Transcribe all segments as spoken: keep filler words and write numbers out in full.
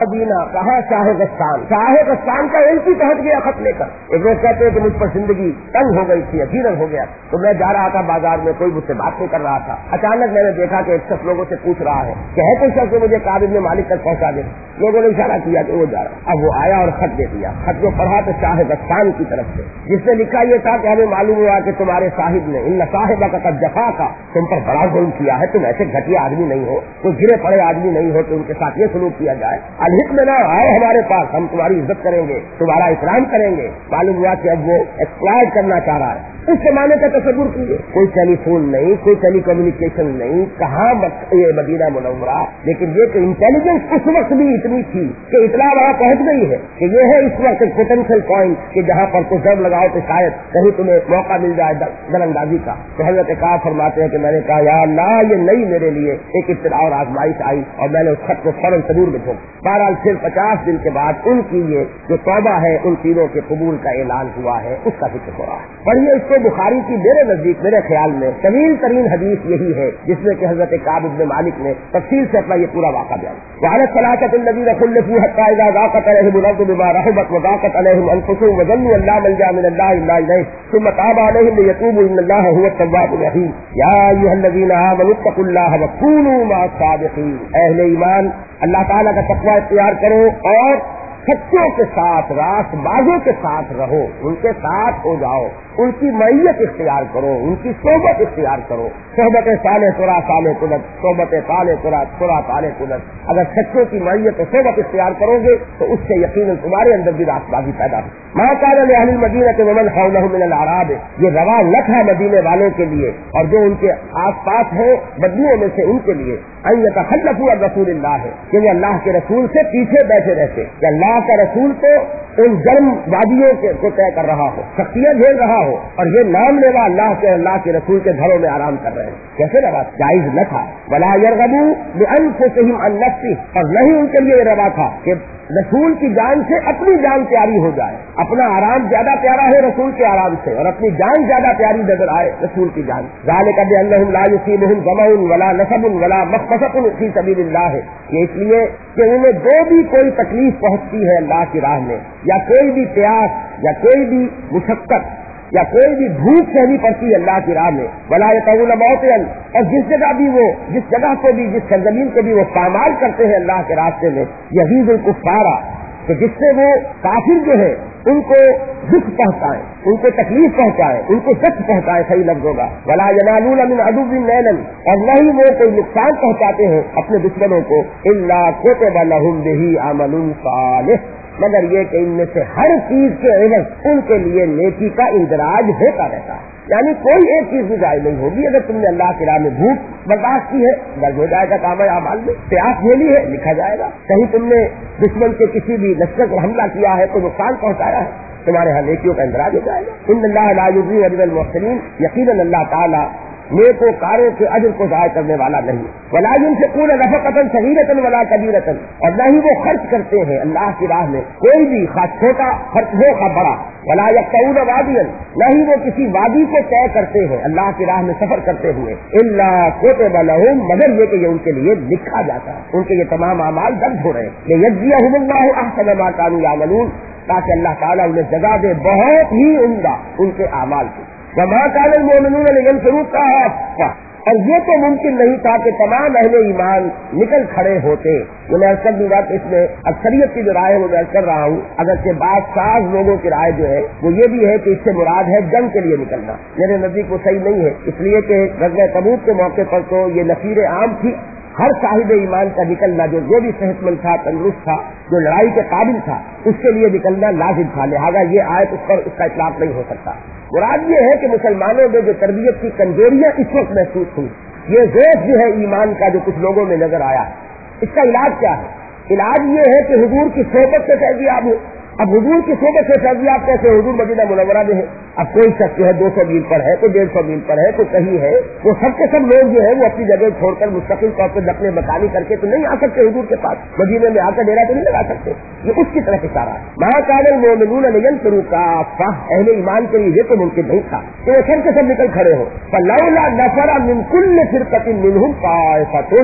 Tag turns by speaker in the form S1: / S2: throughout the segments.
S1: مدینہ کہاں شاہ غسان، شاہ غسان کا ایلچی پہنچ گیا خط لے کر. ایک روز کہتے ہیں کہ مجھ پر زندگی تنگ ہو گئی تھی، اجیرن ہو گیا، تو میں جا رہا تھا بازار میں، کوئی مجھ سے بات نہیں کر رہا تھا. اچانک میں نے دیکھا کہ ایک شخص لوگوں سے پوچھ رہا ہے کہ ہے کوئی شخص مجھے کعب بن مالک تک پہنچا دے. لوگوں نے اشارہ کیا کہ وہ جا رہا. اب وہ آیا اور خط دے دیا. خط کو پڑھا تو شاہ غسان کی طرف سے، جس نے لکھا یہ تھا کہ ہمیں معلوم ہوا کہ تمہارے صاحب نے ان صاحبہ کا قد جفا کا تم پر بڑا ظلم کیا ہے، تم ایسے گھٹیا آدمی نہیں ہو، کوئی گرے پڑے آدمی نہیں ہو کہ ان کے ساتھ یہ سلوک کیا جائے. الحق میں نہ آئے ہمارے پاس، ہم تمہاری عزت کریں گے، تمہارا اکرام کریں گے. معلوم ہوا کہ اب وہ ایکسپلائٹ کرنا چاہ رہا ہے. اس زمانے کا تصور کیجیے، کوئی ٹیلی فون نہیں، کوئی ٹیلی کمیونیکیشن نہیں، کہاں یہ مدینہ منورہ. لیکن یہ کہ انٹیلیجنس اس وقت بھی اتنی تھی کہ اطلاع وہاں پہنچ گئی ہے کہ یہ ہے اس وقت ایک پوٹینشیل پوائنٹ کہ جہاں پر کوئی ضرب لگاؤ تو شاید کہیں تمہیں موقع مل جائے در اندازی کا. تو حضرت کعب فرماتے ہیں کہ میں نے کہا یا اللہ یہ نئی میرے لیے ایک ابتلاء اور آزمائش آئی، اور میں نے اس خط کو فوراً صدور میں جھونکا. بہرحال پھر پچاس دن کے بعد ان کی یہ جو توبہ ہے ان تینوں کے قبول کا اعلان ہوا ہے، اس کا ذکر ہو رہا ہے. پڑھیے اس کو. بخاری کی میرے نزدیک میرے خیال میں طویل ترین حدیث یہی ہے جس میں کہ حضرت کعب بن مالک نے تفصیل سے اپنا یہ پورا واقعہ بیان کیا. وعلى الثلاثة الذين خلفوا حتى إذا ضاقت عليهم الأرض بما رحبت وضاقت عليهم أنفسهم وظنوا أن لا ملجأ من الله إلا إليه ثم تاب عليهم ليتوبوا إن الله هو التواب الرحيم. يا أيها الذين آمنوا اتقوا الله وكونوا مع الصادقين. اہل ایمان اللہ تعالیٰ کا تقوی اختیار کرو اور سچوں کے ساتھ، راست بازوں کے ساتھ رہو، ان کے ساتھ ہو جاؤ، ان کی معیت اختیار کرو، ان کی صحبت اختیار کرو. صحبت صالح ترا صالح کلت، صحبت صالح ترا ترا صالح کلت. اگر سچوں کی معیت و صحبت اختیار کرو گے تو اس سے یقیناً تمہارے اندر بھی راست بازی پیدا ہو. ما کان لأہل المدینہ ومن حولهم من الاعراب، یہ روا نہ تھا مدینے والوں کے لیے اور جو ان کے آس پاس ہیں بدیوں میں سے ان کے لیے، ان یتخلفوا عن رسول اللہ، کہ وہ اللہ کے رسول سے پیچھے بیٹھے رہتے کہ اللہ کا رسول تو ان گرم وادیوں کو طے کر رہا ہو، شخصیت جھیل رہا ہو، اور یہ نام لیوا اللہ کے اللہ کے رسول کے گھروں میں آرام کر رہے ہیں. کیسے روا جائز نہ تھا. ولا يرغبوا بانفسهم عن نفسه، اور نہیں ان کے لیے یہ روا تھا کہ رسول کی جان سے اپنی جان پیاری ہو جائے. اپنا آرام زیادہ پیارا ہے رسول کے آرام سے، اور اپنی جان زیادہ پیاری نظر آئے رسول کی جان. ذالک بانہم لا یصیبہم ظمأ ولا نصب ولا مخمصۃ فی سبیل اللہ، یہ اس لیے کہ انہیں جو بھی کوئی تکلیف پہنچتی ہے اللہ کی راہ میں، یا کوئی بھی پیاس یا کوئی بھی مشقت یا کوئی بھی بھوک سہنی پڑتی ہے اللہ کی راہ میں، ولا یطؤون موطئا، اور جس جگہ بھی وہ جس جگہ کو بھی جس سرزمین کو بھی وہ پامال کرتے ہیں اللہ کے راستے میں، یغیظ الکفار، کہ جس سے وہ کافر جو ہے ان کو دکھ پہنچائے، ان کو تکلیف پہنچائے، ان کو دکھ پہنچائے، صحیح لفظ ہوگا. ولا ینالون من عدو نیلا، اور نہ ہی وہ کوئی نقصان پہنچاتے ہیں اپنے دشمنوں کو، الا كتب لهم به عمل صالح، مگر یہ کہ ان میں سے ہر چیز کے عوض ان کے لیے نیکی کا اندراج ہوتا رہتا ہے. یعنی کوئی ایک چیز بھی ضائع نہیں ہوگی. اگر تم نے اللہ کی راہ میں بھوک برداشت کی ہے درج ہو جائے گا کام اعمال میں، پیاس جھیلی ہے لکھا جائے گا. کہیں تم نے دشمن کے کسی بھی لشکر کو حملہ کیا ہے تو نقصان پہنچایا ہے، تمہارے ہاں نیکیوں کا اندراج ہو جائے گا. ان اللہ لا یضیع اجر المحسنین، یقیناً اللہ تعالیٰ نیک و کاروں کے اجر کو ضائع کرنے والا نہیں. ولا ينفقون نفقة صغيرة ولا كبيرة، اور نہ ہی وہ خرچ کرتے ہیں اللہ کی راہ میں کوئی بھی، خاص چھوٹا خرچ ہو خاص بڑا. ولا يقطعون واديا، نہ ہی وہ کسی وادی کو طے کرتے ہیں اللہ کی راہ میں سفر کرتے ہوئے، الا كتب لهم، مگر یہ کہ یہ ان کے لیے لکھا جاتا ہے، ان کے یہ تمام اعمال درج ہو رہے ہیں. ليجزيهم الله احسن ما كانوا يعملون، تاکہ اللہ تعالیٰ انہیں جزا دے بہت ہی عمدہ ان کے اعمال کی. وما كان المؤمنون لينفروا كافة، اور یہ تو ممکن نہیں تھا کہ تمام اہل ایمان نکل کھڑے ہوتے. میں عرض کر دوں گا کہ اس میں اکثریت کی جو رائے ہے وہ میں عرض کر رہا ہوں، اگرچہ بعض ساز لوگوں کی رائے جو ہے وہ یہ بھی ہے کہ اس سے مراد ہے جنگ کے لیے نکلنا. میرے نزدیک وہ صحیح نہیں ہے، اس لیے کہ غزوہ تبوک کے موقع پر تو یہ نفیر عام تھی، ہر صاحب ایمان کا نکلنا جو جو بھی صحت مند تھا، تندرست تھا، جو لڑائی کے قابل تھا، اس کے لیے نکلنا لازم تھا. لہٰذا یہ آیت اس پر اس کا اطلاق نہیں ہو سکتا. مراد یہ ہے کہ مسلمانوں میں جو تربیت کی کمزوریاں اس وقت محسوس ہوئی، یہ ذوق جو ہے ایمان کا جو کچھ لوگوں میں نظر آیا، اس کا علاج کیا ہے؟ علاج یہ ہے کہ حضور کی صحبت سے فیضیاب ہو. اب حضور کی صحبت سے فیضیاب کیسے؟ حضور مدینہ منورہ میں ہے. اب کوئی شخص جو ہے دو سو میل پر ہے، کوئی ڈیڑھ سو میل پر ہے، کوئی کہیں ہے، وہ سب کے سب لوگ جو ہے وہ اپنی جگہ چھوڑ کر مستقل طور پر نقل مکانی کر کے تو نہیں آ سکتے حضور کے پاس. مدینے میں آ کر ڈیرا تو نہیں لگا سکتے. یہ اس کی طرف اشارہ ہے. ما كان المؤمنون لينفروا كافة، اہل ایمان کے لیے یہ تو ممکن نہیں تھا کہ وہ سب کے سب نکل کھڑے ہو. فلولا نفر من كل فرقة منهم طائفة،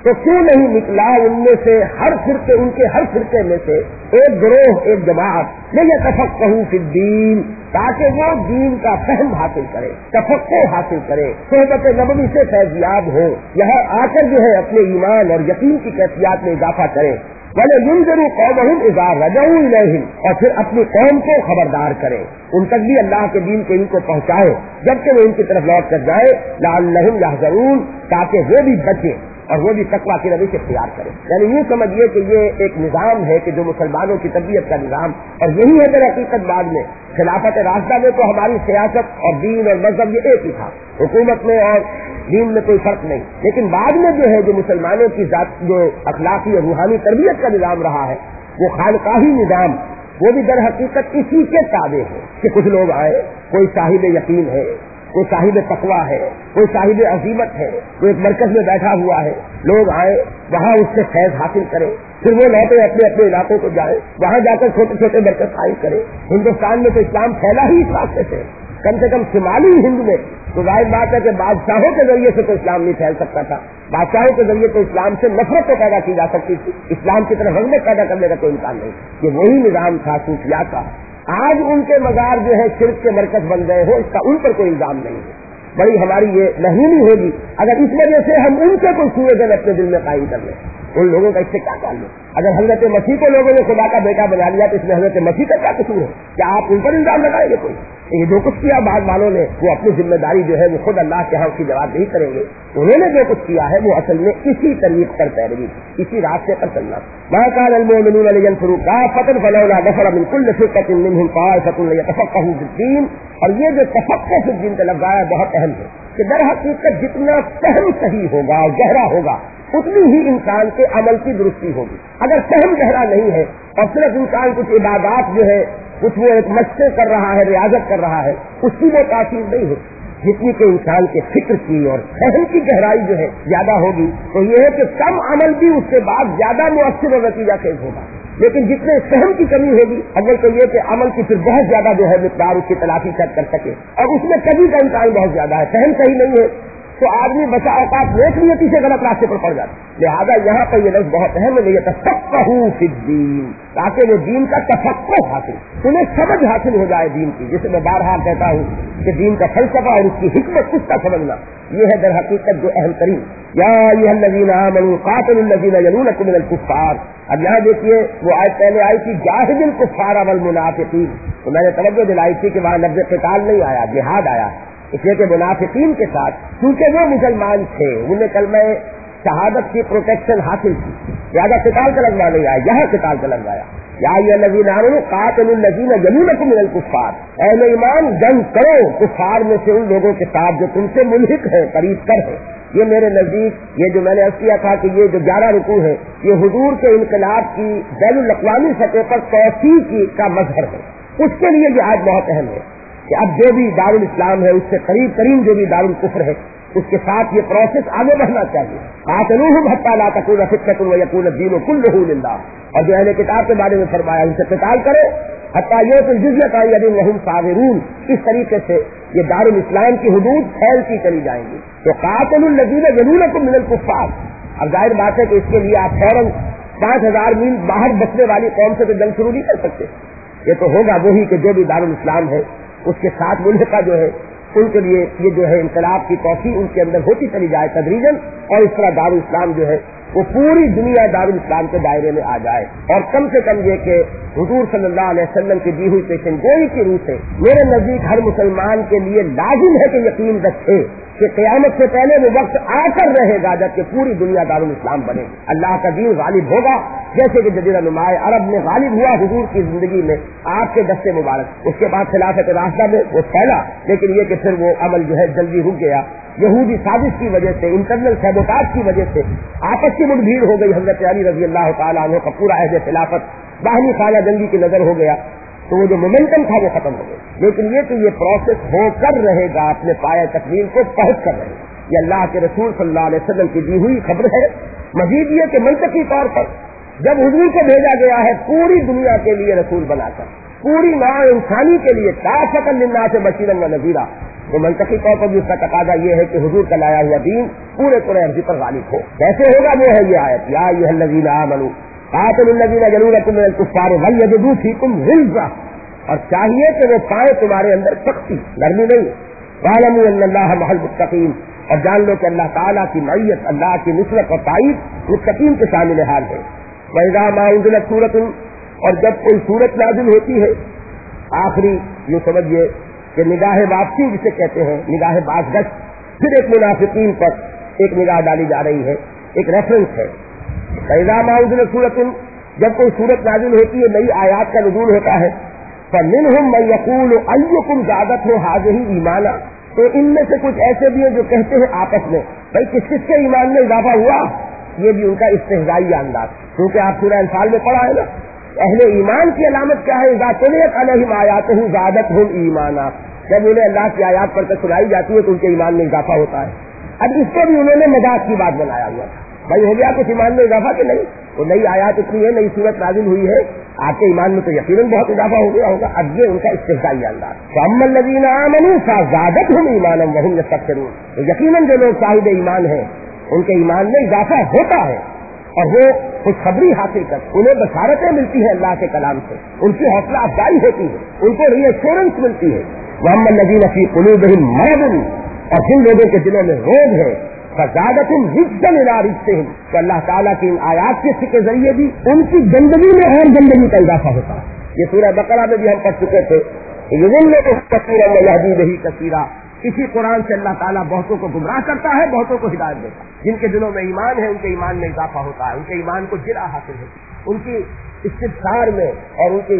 S1: تو کیوں نہیں نکلا ان میں سے ہر فرقے ان کے ہر فرقے میں سے ایک گروہ ایک جماعت نہیں تفقہوا فی الدین، تاکہ وہ دین کا فہم حاصل کرے، تفقہ حاصل کرے، صحبت نبوی سے فیضیاب ہو، یہاں آ کر جو ہے اپنے ایمان اور یقین کی کیفیات میں اضافہ کرے، وَلَا يُنذِرُوا قَوْمَهُمْ إِذَا رَجَعُوا إِلَيْهِمْ، اور پھر اپنی قوم کو خبردار کرے، ان تک بھی اللہ کے دین کے ان کو پہنچائے جبکہ وہ ان کی طرف لوٹ کر جائے، لَعَلَّهُمْ يَحْذَرُونَ، تاکہ وہ بھی بچے اور وہ بھی تقویٰ کی روش اختیار کرے۔ یعنی یوں سمجھیے کہ یہ ایک نظام ہے کہ جو مسلمانوں کی تربیت کا نظام، اور یہی ہے در حقیقت بعد میں خلافت راشدہ میں تو ہماری سیاست اور دین اور مذہب یہ ایک ہی تھا، حکومت میں اور دین میں کوئی فرق نہیں، لیکن بعد میں جو ہے جو مسلمانوں کی ذات جو اخلاقی اور روحانی تربیت کا نظام رہا ہے وہ خانقاہی نظام، وہ بھی در حقیقت اسی کے تابع ہے کہ کچھ لوگ آئے، کوئی صاحب یقین ہے، کوئی صاحب تقویٰ ہے، کوئی صاحب عزیمت ہے، کوئی ایک مرکز میں بیٹھا ہوا ہے، لوگ آئے وہاں اس سے فیض حاصل کرے، پھر وہ لوٹے اپنے اپنے علاقوں کو جائے، وہاں جا کر چھوٹے چھوٹے مرکز قائم کرے۔ ہندوستان میں تو اسلام پھیلا ہی اس راستے سے، کم سے کم شمالی ہند میں تو ظاہر بات ہے کہ بادشاہوں کے ذریعے سے تو اسلام نہیں پھیل سکتا تھا، بادشاہوں کے ذریعے تو اسلام سے نفرت تو پیدا کی جا سکتی تھی، اسلام کی طرف رغبت پیدا کرنے کا کوئی امکان نہیں، یہ وہی نظام تھا صوفیاء کا۔ آج ان کے مزار جو ہے شرک کے مرکز بن گئے ہو، اس کا ان پر کوئی الزام نہیں ہے، بڑی ہماری یہ مہینی ہوگی اگر اس وجہ سے ہم ان سے کوئی سوئے دن اپنے دل میں قائم کر لیں۔ ان لوگوں کا اس سے کیا تعلق؟ اگر حضرت مسیح کو لوگوں نے خدا کا بیٹا بنا لیا تو اس میں حضرت مسیح کا کیا قصور ہے؟ کیا آپ ان پر الزام لگائیں گے؟ کوئی یہ جو کچھ کیا بعض والوں نے وہ اپنی ذمہ داری جو ہے وہ خود اللہ کے ہاں کی جواب نہیں کریں گے، انہوں نے جو کچھ کیا ہے وہ اصل میں اسی طریق پر پیروی، اسی راستے پر چلنا۔ ما كان المؤمنون لينفروا كافة فلولا نفر من كل فرقة منهم طائفة ليتفقهوا في الدين، اور یہ جو تفقہ فی الدین کا لفظ آیا بہت اہم ہے کہ در حقیقت جتنا فہم صحیح ہوگا اور گہرا ہوگا اتنی ہی انسان کے عمل کی درستی ہوگی۔ اگر فہم گہرا نہیں ہے اور صرف انسان کچھ عبادات جو ہے کچھ وہ ایک مشقیں کر رہا ہے، ریاضت کر رہا ہے، اس کی وہ تاثیر نہیں ہے، جتنی کہ انسان کے فکر کی اور فہم کی گہرائی جو ہے زیادہ ہوگی تو یہ ہے کہ کم عمل بھی اس کے بعد زیادہ مؤثر اور نتیجہ خیز ہوگا، لیکن جتنے فہم کی کمی ہوگی اول تو یہ کہ عمل کی پھر بہت زیادہ جو ہے مقدار اس کی تلافی شاید کر سکے، اور اس میں کبھی کا امکان بہت زیادہ ہے، فہم صحیح نہیں ہے تو آدمی بچا اوقات نیک نیتی سے غلط راستے پر پڑ جاتا ہے۔ لہذا یہاں پر یہ لفظ بہت اہم ہے، یتفقہوا فی الدین، تاکہ وہ دین کا تفقہ حاصل، انہیں سمجھ حاصل ہو جائے دین کی، جسے میں بارہا کہتا ہوں کہ دین کا فلسفہ اور اس کی حکمت اس کا سمجھنا یہ ہے در حقیقت جو اہم ترین۔ یا ایھا الذین آمنوا قاتلوا الذین یلونکم من الکفار، اب یہاں دیکھیے وہ آیت پہلے آئی تھی جاہد الکفار والمنافقین، تو میں نے توجہ دلائی تھی کہ وہاں لفظ قتال نہیں آیا، جہاد آیا، اس لیے کہ منافقین کے ساتھ کیونکہ وہ مسلمان تھے انہیں کلمہ شہادت کی پروٹیکشن حاصل کی، لہٰذا قتال کا لفظ نہیں آیا، یہاں قتال کا لفظ آیا۔ یا ایھا الذین آمنوا قاتلوا الذین یلونکم من الکفار، اہل ایمان جنگ کرو کفار میں سے ان لوگوں کے ساتھ جو تم سے ملحق ہیں، قریب تر ہیں۔ یہ میرے نزدیک یہ جو میں نے عرض کیا تھا کہ یہ جو گیارہ رکوع ہے یہ حضور کے انقلاب کی بین الاقوامی سطح پر توسیع کی کا مظہر ہے، اس کے لیے یہ آج بہت اہم ہے کہ اب جو بھی دارالاسلام ہے اس سے قریب ترین جو بھی دارالکفر ہے اس کے ساتھ یہ پروسیس آگے بڑھنا چاہیے۔ قاتلوہم حتی لا تکون فتنۃ ویکون الدین کلہ للہ، اور جو اہل کتاب کے بارے میں فرمایا ان سے قتال کرو حتی یؤتوا الجزیۃ عن ید وہم صاغرون، اس طریقے سے یہ دارالاسلام کی حدود پھیلتی چلی جائیں گی۔ تو قاتلوا الذین یلونکم من الکفار، اب ظاہر بات ہے کہ اس کے لیے آپ فوراً پانچ ہزار میل باہر بسنے والی قوم سے تو جنگ شروع نہیں کر سکتے، یہ تو ہوگا وہی کہ جو بھی دارالاسلام ہے اس کے ساتھ ملحقہ جو ہے ان کے لیے یہ جو ہے انقلاب کی توسیع ان کے اندر ہوتی چلی جائے تدریجاً، اور اس طرح دارالاسلام جو ہے وہ پوری دنیا دارالاسلام کے دائرے میں آ جائے، اور کم سے کم یہ کہ حضور صلی اللہ علیہ وسلم کی دی ہوئی پیشن گوئی کی روح سے میرے نزدیک ہر مسلمان کے لیے لازم ہے کہ یقین رکھے کہ قیامت سے پہلے وہ وقت آ کر رہے گا جب کہ پوری دنیا دارالاسلام بنے، اللہ کا دین غالب ہوگا، جیسے کہ جزیرہ نماء عرب میں غالب ہوا حضور کی زندگی میں آپ کے دستے مبارک، اس کے بعد خلافت راشدہ میں وہ پھیلا، لیکن یہ کہ پھر وہ عمل جو ہے جلدی رک گیا، یہودی سازش کی وجہ سے، انٹرنل سیبوٹاج کی وجہ سے آپس کی مٹ بھیڑ ہو گئی، حضرت علی رضی اللہ تعالیٰ عنہ کا پورا عہد خلافت باہمی خانہ جنگی کی نظر ہو گیا، تو وہ جو مومنٹم تھا وہ ختم ہو گیا، لیکن یہ کہ یہ پروسیس ہو کر رہے گا، اپنے پایہ تکمیل کو پہنچ کر رہے گا، یہ اللہ کے رسول صلی اللہ علیہ وسلم کی دی ہوئی خبر ہے۔ مزید یہ کہ منطقی طور پر جب حضور کو بھیجا گیا ہے پوری دنیا کے لیے رسول بنا کر، پوری نوع انسانی کے لیے کافۃ للناس بشیرا و نذیرا، تو منطقی طور پر بھی اس کا تقاضا یہ ہے کہ حضور کا لایا ہوا دین پورے پورے عرضی پر غالب ہو. کیسے ہوگا؟ وہ ہے یہ آیت یا ایھا الذین آمنوا قاتلوا الذین یلونکم من الکفار ولیجدوا فیکم غلظہ، اور چاہیے کہ وہ پائے تمہارے اندر سختی، نرمی نہیں. واعلموا ان اللہ مع المتقین، اور جان لو کہ اللہ تعالیٰ کی معیت، اللہ کی نصرت اور تائید متقین کے شامل حال ہے. وَإِذَا مَا أُنزِلَتْ سُورَةٌ، اور جب کوئی سورت نازل ہوتی ہے، آخری یوں سمجھیے کہ نگاہ واپسی جسے کہتے ہیں، نگاہ باز گشت، پھر ایک منافقین پر ایک نگاہ ڈالی جا رہی ہے، ایک ریفرنس ہے. وَإِذَا مَا أُنزِلَتْ سُورَةٌ، جب کوئی سورت نازل ہوتی ہے، نئی آیات کا نزول ہوتا ہے، فَمِنْهُمْ مَن يَقُولُ أَيُّكُمْ زَادَتْهُ هَٰذِهِ ایمَانًا، تو ان میں سے کچھ ایسے بھی ہیں جو کہتے ہیں آپس میں بھائی کس کس کے ایمان میں اضافہ ہوا. یہ بھی ان کا استہزائی انداز، کیونکہ آپ سورہ انفال میں پڑھا ہے نا، اہل ایمان کی علامت کیا ہے؟ اذا تلیت علیہم آیاتہ زادتہم ایمانا، جب انہیں اللہ کی آیات پڑھ کر سنائی جاتی ہے تو ان کے ایمان میں اضافہ ہوتا ہے. اب اس کو بھی انہوں نے مذاق کی بات بنایا ہوا تھا، بھائی ہو گیا کچھ ایمان میں اضافہ کہ نہیں؟ وہ نئی آیات اتنی ہے، نئی صورت نازل ہوئی ہے، آپ کے ایمان میں تو یقیناً بہت اضافہ ہو گیا ہوگا. اب یہ ان کا استہزائی انداز. فَأَمَّا الَّذِينَ آمَنُوا فَزَادَتْهُمْ إِيمَانًا وَهُمْ يَسْتَبْشِرُونَ، تو یقیناً جو لوگ صاحب ایمان ہیں ان کے ایمان میں اضافہ ہوتا ہے اور وہ خوشخبری حاصل کر انہیں بشارتیں ملتی ہیں اللہ کے کلام سے، ان کی حوصلہ افزائی ہوتی ہے، ان کو ری ایشورنس ملتی ہے. وَأَمَّا الَّذِينَ فِي قُلُوبِهِم مَرَضٌ، اور جن لوگوں کے دلوں میں روگ ہے، فَزَادَتْهُمْ رِجْسًا إِلَىٰ رِجْسِهِمْ، تو اللہ تعالیٰ کی ان آیات کے ذریعے بھی ان کی گندگی میں اور گندگی کا اضافہ ہوتا ہے. یہ سورہ بقرہ میں بھی ہم پڑھ چکے تھے، یضل کثیرا ویہدی بہ کثیرا، اسی قرآن سے اللہ تعالیٰ بہتوں کو گمراہ کرتا ہے، بہتوں کو ہدایت دیتا ہے. جن کے دلوں میں ایمان ہے ان کے ایمان میں اضافہ ہوتا ہے، ان کے ایمان کو جرأت حاصل ہوتی ہے، ان کی استبصار میں اور ان کی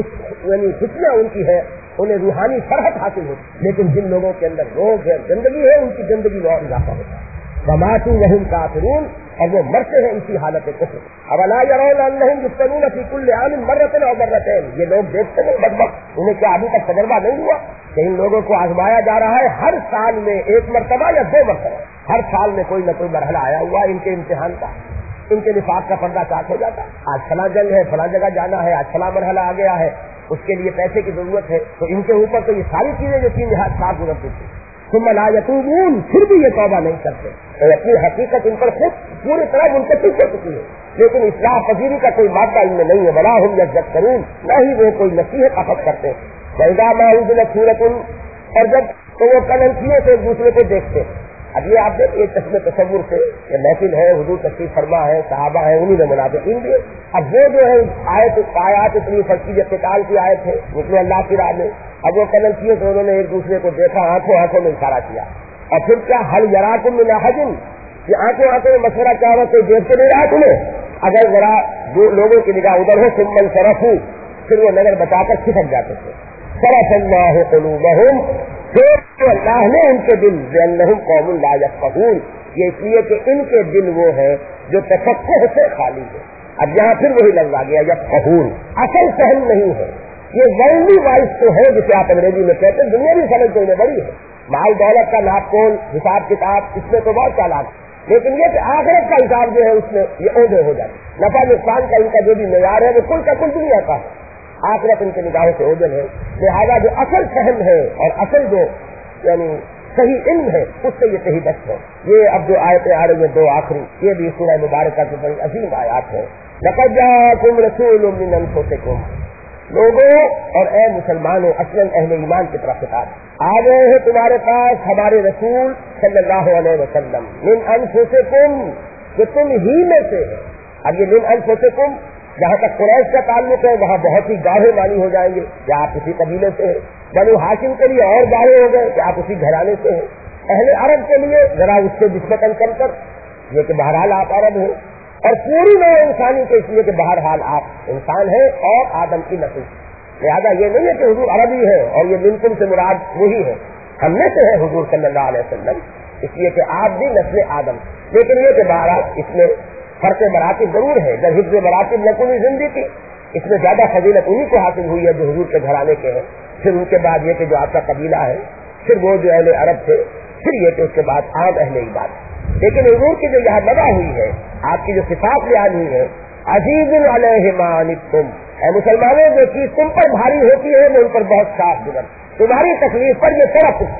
S1: یعنی فتنہ ان کی ہے، انہیں روحانی فرحت حاصل ہوتی ہے. لیکن جن لوگوں کے اندر روگ ہے، گندگی ہے، ان کی گندگی میں اور اضافہ ہوتا ہے. وَمَاتُوا وَهُمْ كَافِرُونَ، اور وہ مرتے ہیں اسی حالت کفر. أَوَلَا يَرَوْنَ أَنَّهُمْ يُفْتَنُونَ فِي كُلِّ عَامٍ مَرَّةً أَوْ مَرَّتَيْنِ، یہ لوگ دیکھتے ہیں بدبخت، انہیں کیا ابھی تک تجربہ نہیں ہوا کہ ان لوگوں کو آزمایا جا رہا ہے ہر سال میں ایک مرتبہ یا دو مرتبہ، ہر سال میں کوئی نہ کوئی مرحلہ آیا ہوا ان کے امتحان کا، ان کے نفاق کا پردہ چاک ہو جاتا. آج فلاں جنگ ہے، فلاں جگہ جانا ہے، آج فلاں مرحلہ آ گیا ہے، اس کے لیے پیسے کی ضرورت ہے، تو ان کے اوپر تو یہ ساری چیزیں جو تین لحاظ صاف گزرتی تھی. ثم لا يتوبون، پھر بھی یہ توبہ نہیں کرتے، اور اپنی حقیقت ان پر خود پوری طرح منتقل ہو چکی ہے، لیکن اصلاح پذیری کا کوئی مادہ ان میں نہیں ہے. ولا هم يذكرون، نہ ہی وہ کوئی نصیحت اخذ کرتے. وَإِذَا مَا أُنزِلَتْ سُورَةٌ، اور جب تو وہ کننکیوں سے ایک دوسرے کو دیکھتے. اب یہ آپ دیکھیے چشم تصور سے یہ محفل ہے، حضور تشریف فرما ہے، صحابہ ہیں، انہی میں منافقین بھی ہے. اب وہ جو ہے آیت آیات اتنی فرقی جو قتال کی آیت ہے نکلے اللہ کی راہ میں، اب وہ کننکیوں سے انہوں نے ایک دوسرے کو دیکھا، آنکھوں آنکھوں میں اشارہ کیا، اور پھر کیا حل یراکم من احد، یہ آنکھوں آنکھوں میں مشورہ کیا ہوا کوئی دیکھ کے نہیں رہا تمہیں، اگر ذرا دو لوگوں کی نگاہ ادھر ہو ثم انصرفوا، پھر وہ نظر بچا کر کھسک جاتے تھے. صرف اللہ قلوبہم، پھر تو اللہ نے ان کے دل بأنہم قوم لا یفقہون، یہ اس لیے کہ ان کے دل وہ ہے جو تفقہ سے خالی ہے. اب یہاں پھر وہی لفظ آ گیا یفقہون، اصل فہم نہیں ہے، یہ ورلڈلی وائز تو ہے جسے آپ انگریزی میں کہتے ہیں، دنیا بھی سمجھ تو انہیں بڑی ہے، مال دولت کا ناپ کول حساب کتاب اس میں تو بہت چالاک، لیکن یہ کہ آخرت کا حساب جو ہے اس میں یہ عہدے ہو جاتے. نفع نقصان کا ان کا جو بھی معیار ہے وہ کل کا کل دنیا کا ہے، آخرت ان کے نگاہوں سے اوجل ہے. لہذا جو اصل فہم ہے اور اصل جو یعنی صحیح علم ہے اس سے یہ صحیح بس ہے. یہ اب جو آیتیں آ رہی ہیں دو آخری، یہ بھی سورہ مبارکہ کی بڑی عظیم آیات ہے. لقد جاءکم رسول من انفسکم، لوگوں اور اے مسلمانوں، اصلاً اہل ایمان کی طرف خطاب، آ گئے ہیں تمہارے پاس ہمارے رسول صلی اللہ علیہ وسلم، من انفسکم، کہ تم ہی میں سے ہے. اب یہ من انفسکم جہاں تک قریش کا تعلق ہے وہاں بہت ہی گاڑھے مانی ہو جائیں گے کہ آپ اسی قبیلے سے ہیں، بنو ہاشم کے لیے اور گاڑھے ہو گئے کہ آپ اسی گھرانے سے ہیں، اہل عرب کے لیے ذرا اس سے نسبتاً کم کر یہ کہ بہرحال آپ عرب ہیں، اور پوری نوع انسانی کے اس لیے کہ بہرحال آپ انسان ہیں اور آدم کی نسل. لہٰذا یہ نہیں ہے کہ حضور عربی ہے اور یہ منکم سے مراد وہی ہے، ہم میں سے ہے حضور صلی اللہ علیہ وسلم، اس لیے کہ آپ بھی نسل آدم. لیکن یہ کہ بہرحال اس میں فرق مراتب ضرور ہے. جب حفظ مراتب نہ کوئی زندگی کی، اس میں زیادہ فضیلت انہیں کو حاصل ہوئی ہے جو حضور کے گھرانے کے ہیں، پھر ان کے بعد یہ کہ جو آپ کا قبیلہ ہے، پھر وہ جو اہل عرب تھے، پھر یہ کہ اس کے بعد عام اہل ایمان. لیکن حضور کی جو یہاں لگا ہوئی ہے، آپ کی جو صفات بیان ہوئی ہے، عزیز علیہ ما عنتم، اے مسلمانوں جو چیز تم پر بھاری ہوتی ہے میں ان پر بہت صاف گزر، تمہاری تکلیف پر یہ طرف اٹھتے،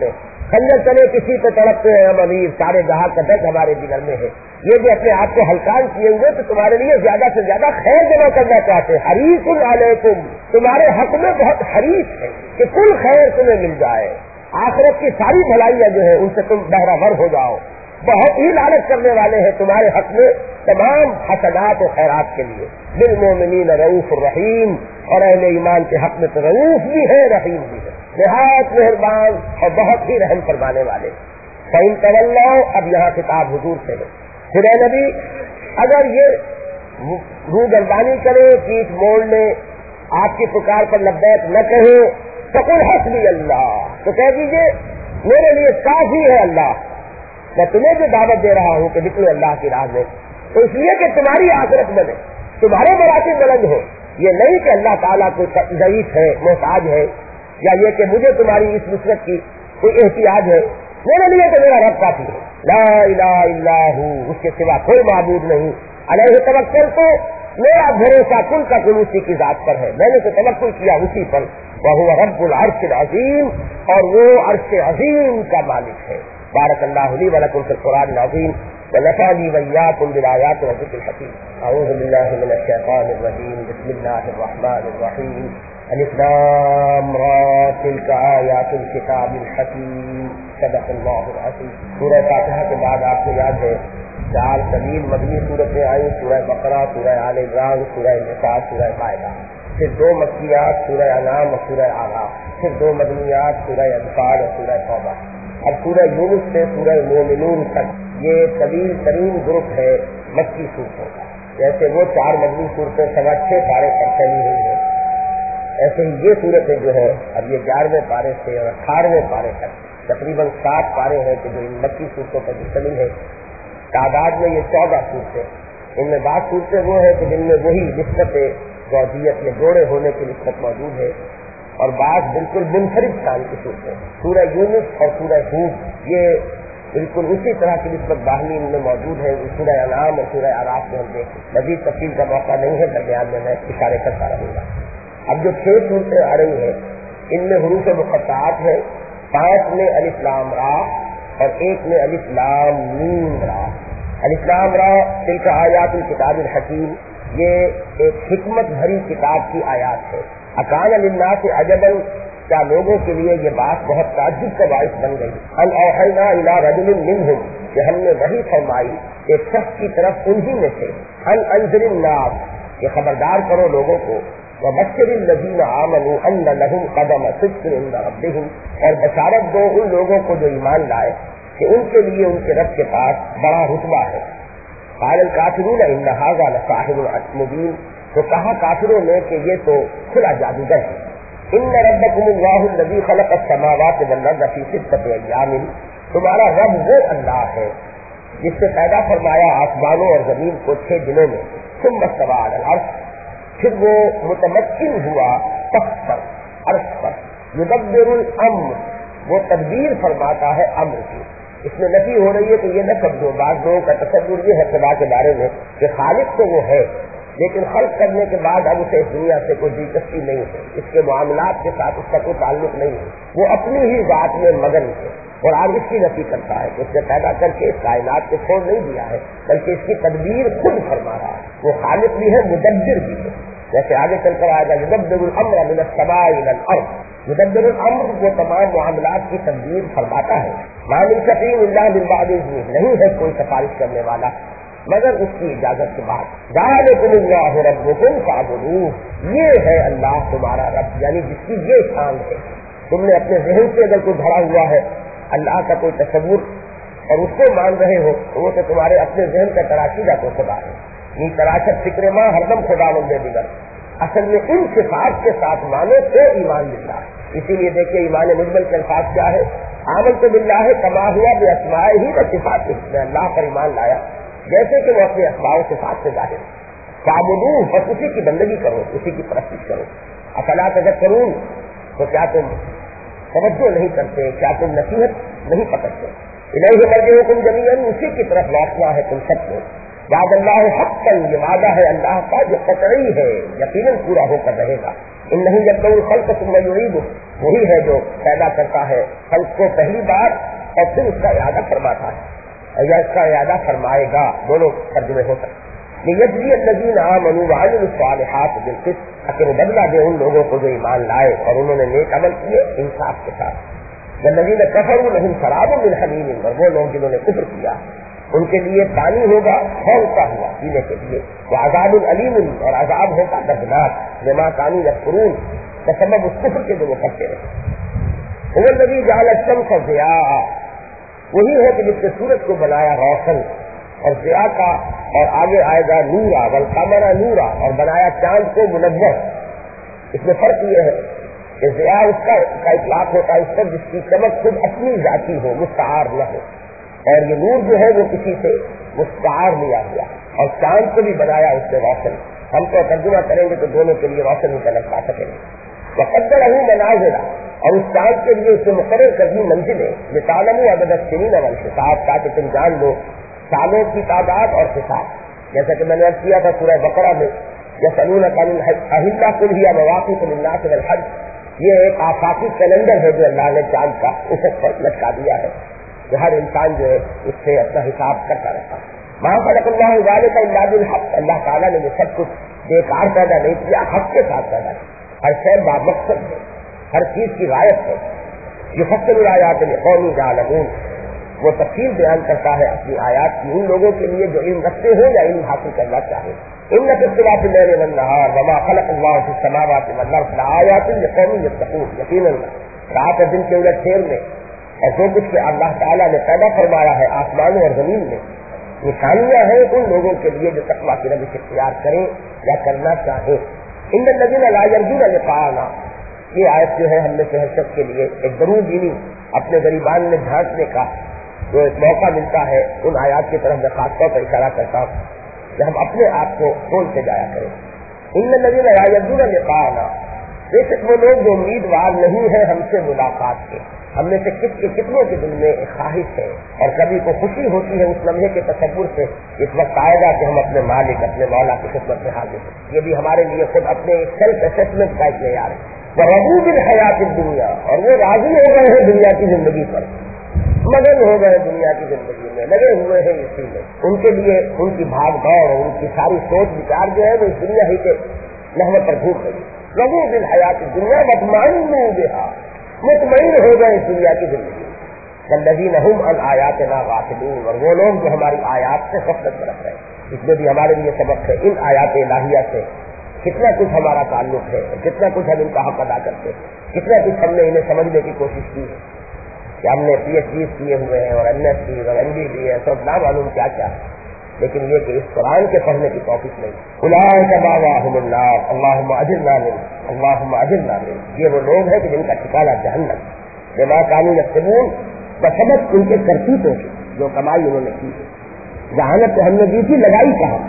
S1: خنجر چلے کسی پہ تڑپتے ہیں ہم امیر، سارے جہاں کا درد ہمارے جگر میں ہے. یہ جو اپنے آپ کو ہلکان کیے ہوئے تو تمہارے لیے زیادہ سے زیادہ خیر جمع کرنا چاہتے ہیں. حریص علیکم، تمہارے حق میں بہت حریص ہے کہ کل خیر تمہیں مل جائے. آخرت کی ساری بھلائیاں جو ہے ان سے تم بہرہ ہو جاؤ. بہت ہی لالچ کرنے والے ہیں تمہارے حق میں تمام حسنات و خیرات کے لیے. بالمومنین رؤوف الرحیم، اور اہل ایمان کے حق میں تو رؤوف بھی ہے رحیم بھی ہے، نہایت مہربان اور بہت ہی رحم فرمانے والے. فَإِن تَوَلَّوْا، اب یہاں خطاب حضور سے ہے. پھر اے نبی اگر یہ روح گردانی کرے، پیٹ موڑ لے، آپ کی پکار پر لبیک نہ کہے، فَقُلْ حَسْبِيَ اللَّهُ، تو کہہ دیجیے میرے لیے کافی ہے اللہ. میں تمہیں جو دعوت دے رہا ہوں کہ نکلو اللہ کی راہ میں، تو اس لیے کہ تمہاری آخرت بنے، تمہارے مراتب بلند ہو. یہ نہیں کہ اللہ تعالیٰ کوئی ضعیف ہے، محتاج ہے، یا یہ کہ مجھے تمہاری اس نصرت کی کوئی احتیاج ہے. میرے لیے تو میرا رب کافی ہے. لا الہ الا ہو، اس کے سوا کوئی معبود نہیں. علیہ توکل، تو میرا بھروسہ کل کا کل اسی کی ذات پر ہے، میں نے تو توکل کیا اسی پر. وہو رب العرش العظیم، اور وہ عرش عظیم کا مالک ہے. بارک اللہ لی ولکم فی القرآن العظیم ونفعنی وإیاکم بالآیات والذکر الحکیم. اعوذ باللہ من الشیطان الرجیم. بسم اللہ الرحمن الرحیم. الف لام را تلک آیات الکتاب الحکیم. صدق اللہ العظیم. سورہ فاتحہ کے بعد آپ کو یاد ہے چار طویل مدنی سورتیں آئی، سورہ بقرہ، سورہ آل عمران، سورہ نساء، سورہ مائدہ. پھر دو مکیات، سورہ انعام اور سورہ اعراف. پھر دو مدنیات، سورہ انفال اور سورہ توبہ. اب سورہ یونس سے سورہ مومنون تک یہ طویل ترین گروپ ہے مکی صورتوں کا. جیسے وہ چار مدنی صورتیں سوا چھ پارے پر چلی ہوئی ہیں، ایسے ہی یہ صورتیں جو ہے اب یہ گیارہویں پارے سے اور اٹھارہویں پارے تک تقریباً سات پارے ہیں کہ جو ان مکی صورتوں پر مشتمل ہے. تعداد میں یہ چودہ صورتیں. ان میں بعض صورتیں وہ ہیں کہ جن میں وہی نسبت زوجیت میں جوڑے ہونے کی نسبت موجود ہے، اور بعض بالکل منفرد شان کی صورتیں. سورہ یونس اور سورہ ہود یہ بالکل اسی طرح کی نسبت باہمی ان میں موجود ہے. سورہ انعام اور سورہ اعراف میں ہم دیکھیں. مزید تفصیل کا موقع نہیں ہے، درمیان میں میں اشارے کرتا رہوں گا. اب جو چھ صورتیں آ رہی ہیں ان میں حروف مقطعات ہیں. پانچ میں الف لام را اور ایک میں الف لام میم را. الف لام را تلک آیات الکتاب الحکیم، یہ ایک حکمت بھری کتاب کی آیات ہے. اکان للناس عجبا، کیا لوگوں کے لیے یہ بات بہت تعجب کا باعث بن گئی. ان اوحینا الی رجل منہم، کہ ہم نے وحی فرمائی ایک شخص کی طرف انہی میں سے. ان انذر الناس، کہ خبردار کرو لوگوں کو. وبشر الذین آمنوا ان لهم قدم صدق عند ربهم، اور بشارت دو ان لوگوں کو جو ایمان لائے کہ ان کے لیے ان کے رب کے پاس بڑا رتبہ ہے. قال الکافرون ان ھذا لساحر مبین، تو کہا کافروں نے کہ یہ تو کھلا جادوگر ہے. ان ربکم اللہ الذی خلق السماوات والارض فی ستۃ ایام، تمہارا رب وہ اللہ ہے جس سے پیدا فرمایا آسمانوں اور زمین کو چھ دنوں میں. ثم استوى علی العرش، پھر وہ متمکن ہوا تخت پر، عرش پر. یدبر الامر، وہ تدبیر فرماتا ہے امر کی. اس میں نفی ہو رہی ہے کہ یہ نہ سمجھو. بعض لوگوں کا تصور یہ ہے خدا کے بارے میں کہ خالق تو وہ ہے لیکن خلق کرنے کے بعد اب اسے اس دنیا سے کوئی دلچسپی نہیں ہے، اس کے معاملات کے ساتھ اس کا کوئی تعلق نہیں ہے، وہ اپنی ہی ذات میں مگن ہے. اور آج اس کی نفی کرتا ہے کہ اس نے پیدا کر کے اس کائنات کو چھوڑ نہیں دیا ہے بلکہ اس کی تدبیر خود فرما رہا ہے. وہ خالق بھی ہے، مدبر بھی ہے. جیسے آگے چل کر آئے گا یدبر الامر من السماء الى الارض، یدبر الامر وہ تمام معاملات کی تدبیر فرماتا ہے. ما من شفیع الا من بعد اذنہ، نہیں ہے کوئی سفارش کرنے والا مگر اس کی اجازت کے بعد. ذالکم اللہ ربکم فاعبدوہ، یہ ہے اللہ تمہارا رب، یعنی جس کی یہ شان ہے. تم نے اپنے ذہن سے اگر کوئی بھرا ہوا ہے اللہ کا کوئی تصور اور اس کو مان رہے ہو تو وہ تو تمہارے اپنے ذہن کا تراشیدہ کو خدا ہے. یہ تراشت فکر ماں ہردم خدا مندے دیگر، اصل میں ان صفات کے ساتھ مانو تو ایمان ملتا ہے. اسی لیے دیکھیے ایمان مجمل کے الفاظ کیا ہے. آمنت باللہ کما ہوا بے اسمائہ ہی و صفات، میں اللہ پر ایمان لایا جیسے کہ وہ اپنے اسماء و صفات سے ظاہر. فاعبدوہ، بس اسی کی بندگی کرو، اسی کی پرستش کرو. افلا تذکرون، تو کیا تم توجہ نہیں کرتے، کیا تم نصیحت نہیں پکڑتے. الیہ مرجعکم جمیعا، اسی کی طرف لوٹنا ہے تم سب کو. وعد اللہ حقا، یہ وعدہ ہے اللہ کا جو قطعی ہے، یقیناً پورا ہو کر رہے گا. انہ یبدأ الخلق ثم یعیدہ، وہی ہے جو پیدا کرتا ہے خلق کو پہلی بار اور پھر اس کا اعادہ فرماتا ہے، یا اس کا اعادہ فرمائے گا، دونوں ترجمے ہو سکتے. لیجزی الذین آمنوا وعملوا الصالحات بالقسط، تاکہ وہ بدلہ دے ان لوگوں کو جو ایمان لائے اور انہوں نے نیک عمل کیے انصاف کے ساتھ. والذین کفروا لهم شراب من حمیم، اور وہ لوگ جنہوں نے کفر کیا ان کے لیے پانی ہوگا کھولتا ہوا پینے کے لیے، وعذاب علیم، اور عذاب ہوگا دردناک، بما کانوا یکفرون، بسبب اس کفر کے جو وہ کرتے رہے. هو الذی جعل الشمس ضیاء، وہی ہے کہ جس نے سورج کو بنایا روشن اور ضیاء کا، اور آگے آئے گا نورا، والقمر نورا، اور بنایا چاند کو منور. اس میں فرق یہ ہے کہ ضیاء اس کا اطلاق ہوتا ہے اس پر جس کی چمک خود اپنی ذاتی ہو، مستعار نہ ہو، اور یہ نور جو ہے وہ کسی سے مستعار لیا ہوا. اور چاند کو بھی بنایا اس نے روشن. ہم تو ترجمہ کریں گے تو دونوں کے لیے روشن کا لفظ آ سکیں گے. وقدرہ منازلہ، اور اس چاند کے لیے اسے مقرر کر دی منزلیں، لتعلموا عدد السنین والحساب، تاکہ تم جان لو سالوں کی تعداد اور حساب. جیسا کہ میں نے عرض کیا تھا سورہ بقرہ میں، یسألونک عن الأہلہ قل ہی مواقیت للناس والحج، یہ ایک آفاقی کیلنڈر ہے جو اللہ نے چاند کا افق پر لٹکا دیا ہے کہ ہر انسان جو ہے اس سے اپنا حساب کرتا رہتا ہے. ما خلق اللہ ذلک الا بالحق، اللہ تعالیٰ نے یہ سب کچھ بیکار پیدا نہیں کیا، حق کے ساتھ پیدا کیا. ہر شے بامقصد ہے، ہر چیز کی رعایت ہے. یفصل الآیات لقوم یعلمون، وہ تفصیل بیان کرتا ہے اپنی آیات کی ان لوگوں کے لیے جو علم رکھتے ہو یا علم حاصل کرنا چاہے. ان فی اختلاف اللیل والنہار وما خلق اللہ فی السماوات والارض لآیات لقوم یتقون، یقیناً رات اور دن کے الٹ پھیر میں اور جو کچھ کہ اللہ تعالیٰ نے پیدا فرمایا ہے آسمانوں اور زمین میں، نشانیاں ہیں ان لوگوں کے لیے جو تقویٰ کی روش اختیار کریں یا کرنا چاہیں. ان الذین لا یرجون لقاءنا، یہ آیت جو ہے ہم میں سے ہر شخص کے لیے ایک ضرور دینی اپنے غریبان میں جھانکنے کا جو ایک موقع ملتا ہے. ان آیات کی طرف میں خاص طور پر اشارہ کرتا ہوں کہ ہم اپنے آپ کو کھولتے جایا کریں. ان الذین لا یرجون لقاءنا، بے شک وہ لوگ جو امیدوار نہیں ہیں ہم سے ملاقات کے. ہم میں سے کس کے کتنوں کے دل میں ایک خواہش ہے اور کبھی کو خوشی ہوتی ہے اس لمحے کے تصور سے اس وقت آئے گا کہ ہم اپنے مالک اپنے مولا کی خدمت میں حاضر ہیں. یہ بھی ہمارے لیے خود اپنے سیلف اسسمنٹ کا ایک معیار ہے. ورضوا بالحیات الدنیا، اور وہ راضی ہو گئے ہیں دنیا کی زندگی پر، مگن ہو گئے دنیا کی زندگی میں، لگے ہوئے ہیں اسی میں. ان کے لیے ان کی بھاگ دوڑ اور ان کی ساری سوچ وچار جو ہے وہ اس دنیا ہی کے نحو پر گھوم رہی. رضوا بالحیات الدنیا واطمأنوا بها، مطمئن ہو گئے اس دنیا کی زندگی. والذین هم عن آیاتنا غافلون، اور وہ لوگ جو ہماری آیات سے غفلت برت رہے ہیں. اس میں بھی ہمارے لیے سبق ہے ان آیات الہیہ سے کتنا کچھ ہمارا تعلق ہے، کتنا کچھ ہم ان کا حق ادا کرتے ہیں، کتنا کچھ ہم نے انہیں سمجھنے کی کوشش کی ہے کہ ہم نے پی ایچ ڈی کیے ہوئے ہیں اور ایم ایس سی اور ایم بی بی ہے، سب نہ معلوم کیا کیا ہے، لیکن یہ کہ اس قرآن کے پڑھنے کی توفیق نہیں. اولئک مأواہم النار اللہم اجرنا منہ اللہم اجرنا منہ، یہ وہ لوگ ہیں کہ جن کا ٹھکانہ جہنم. بما کانوا یکسبون، بسبب ان کے کرتوتوں کی جو کمائی انہوں نے کی ہے. ذہانت ہم نے دی تھی لگائی کہاں،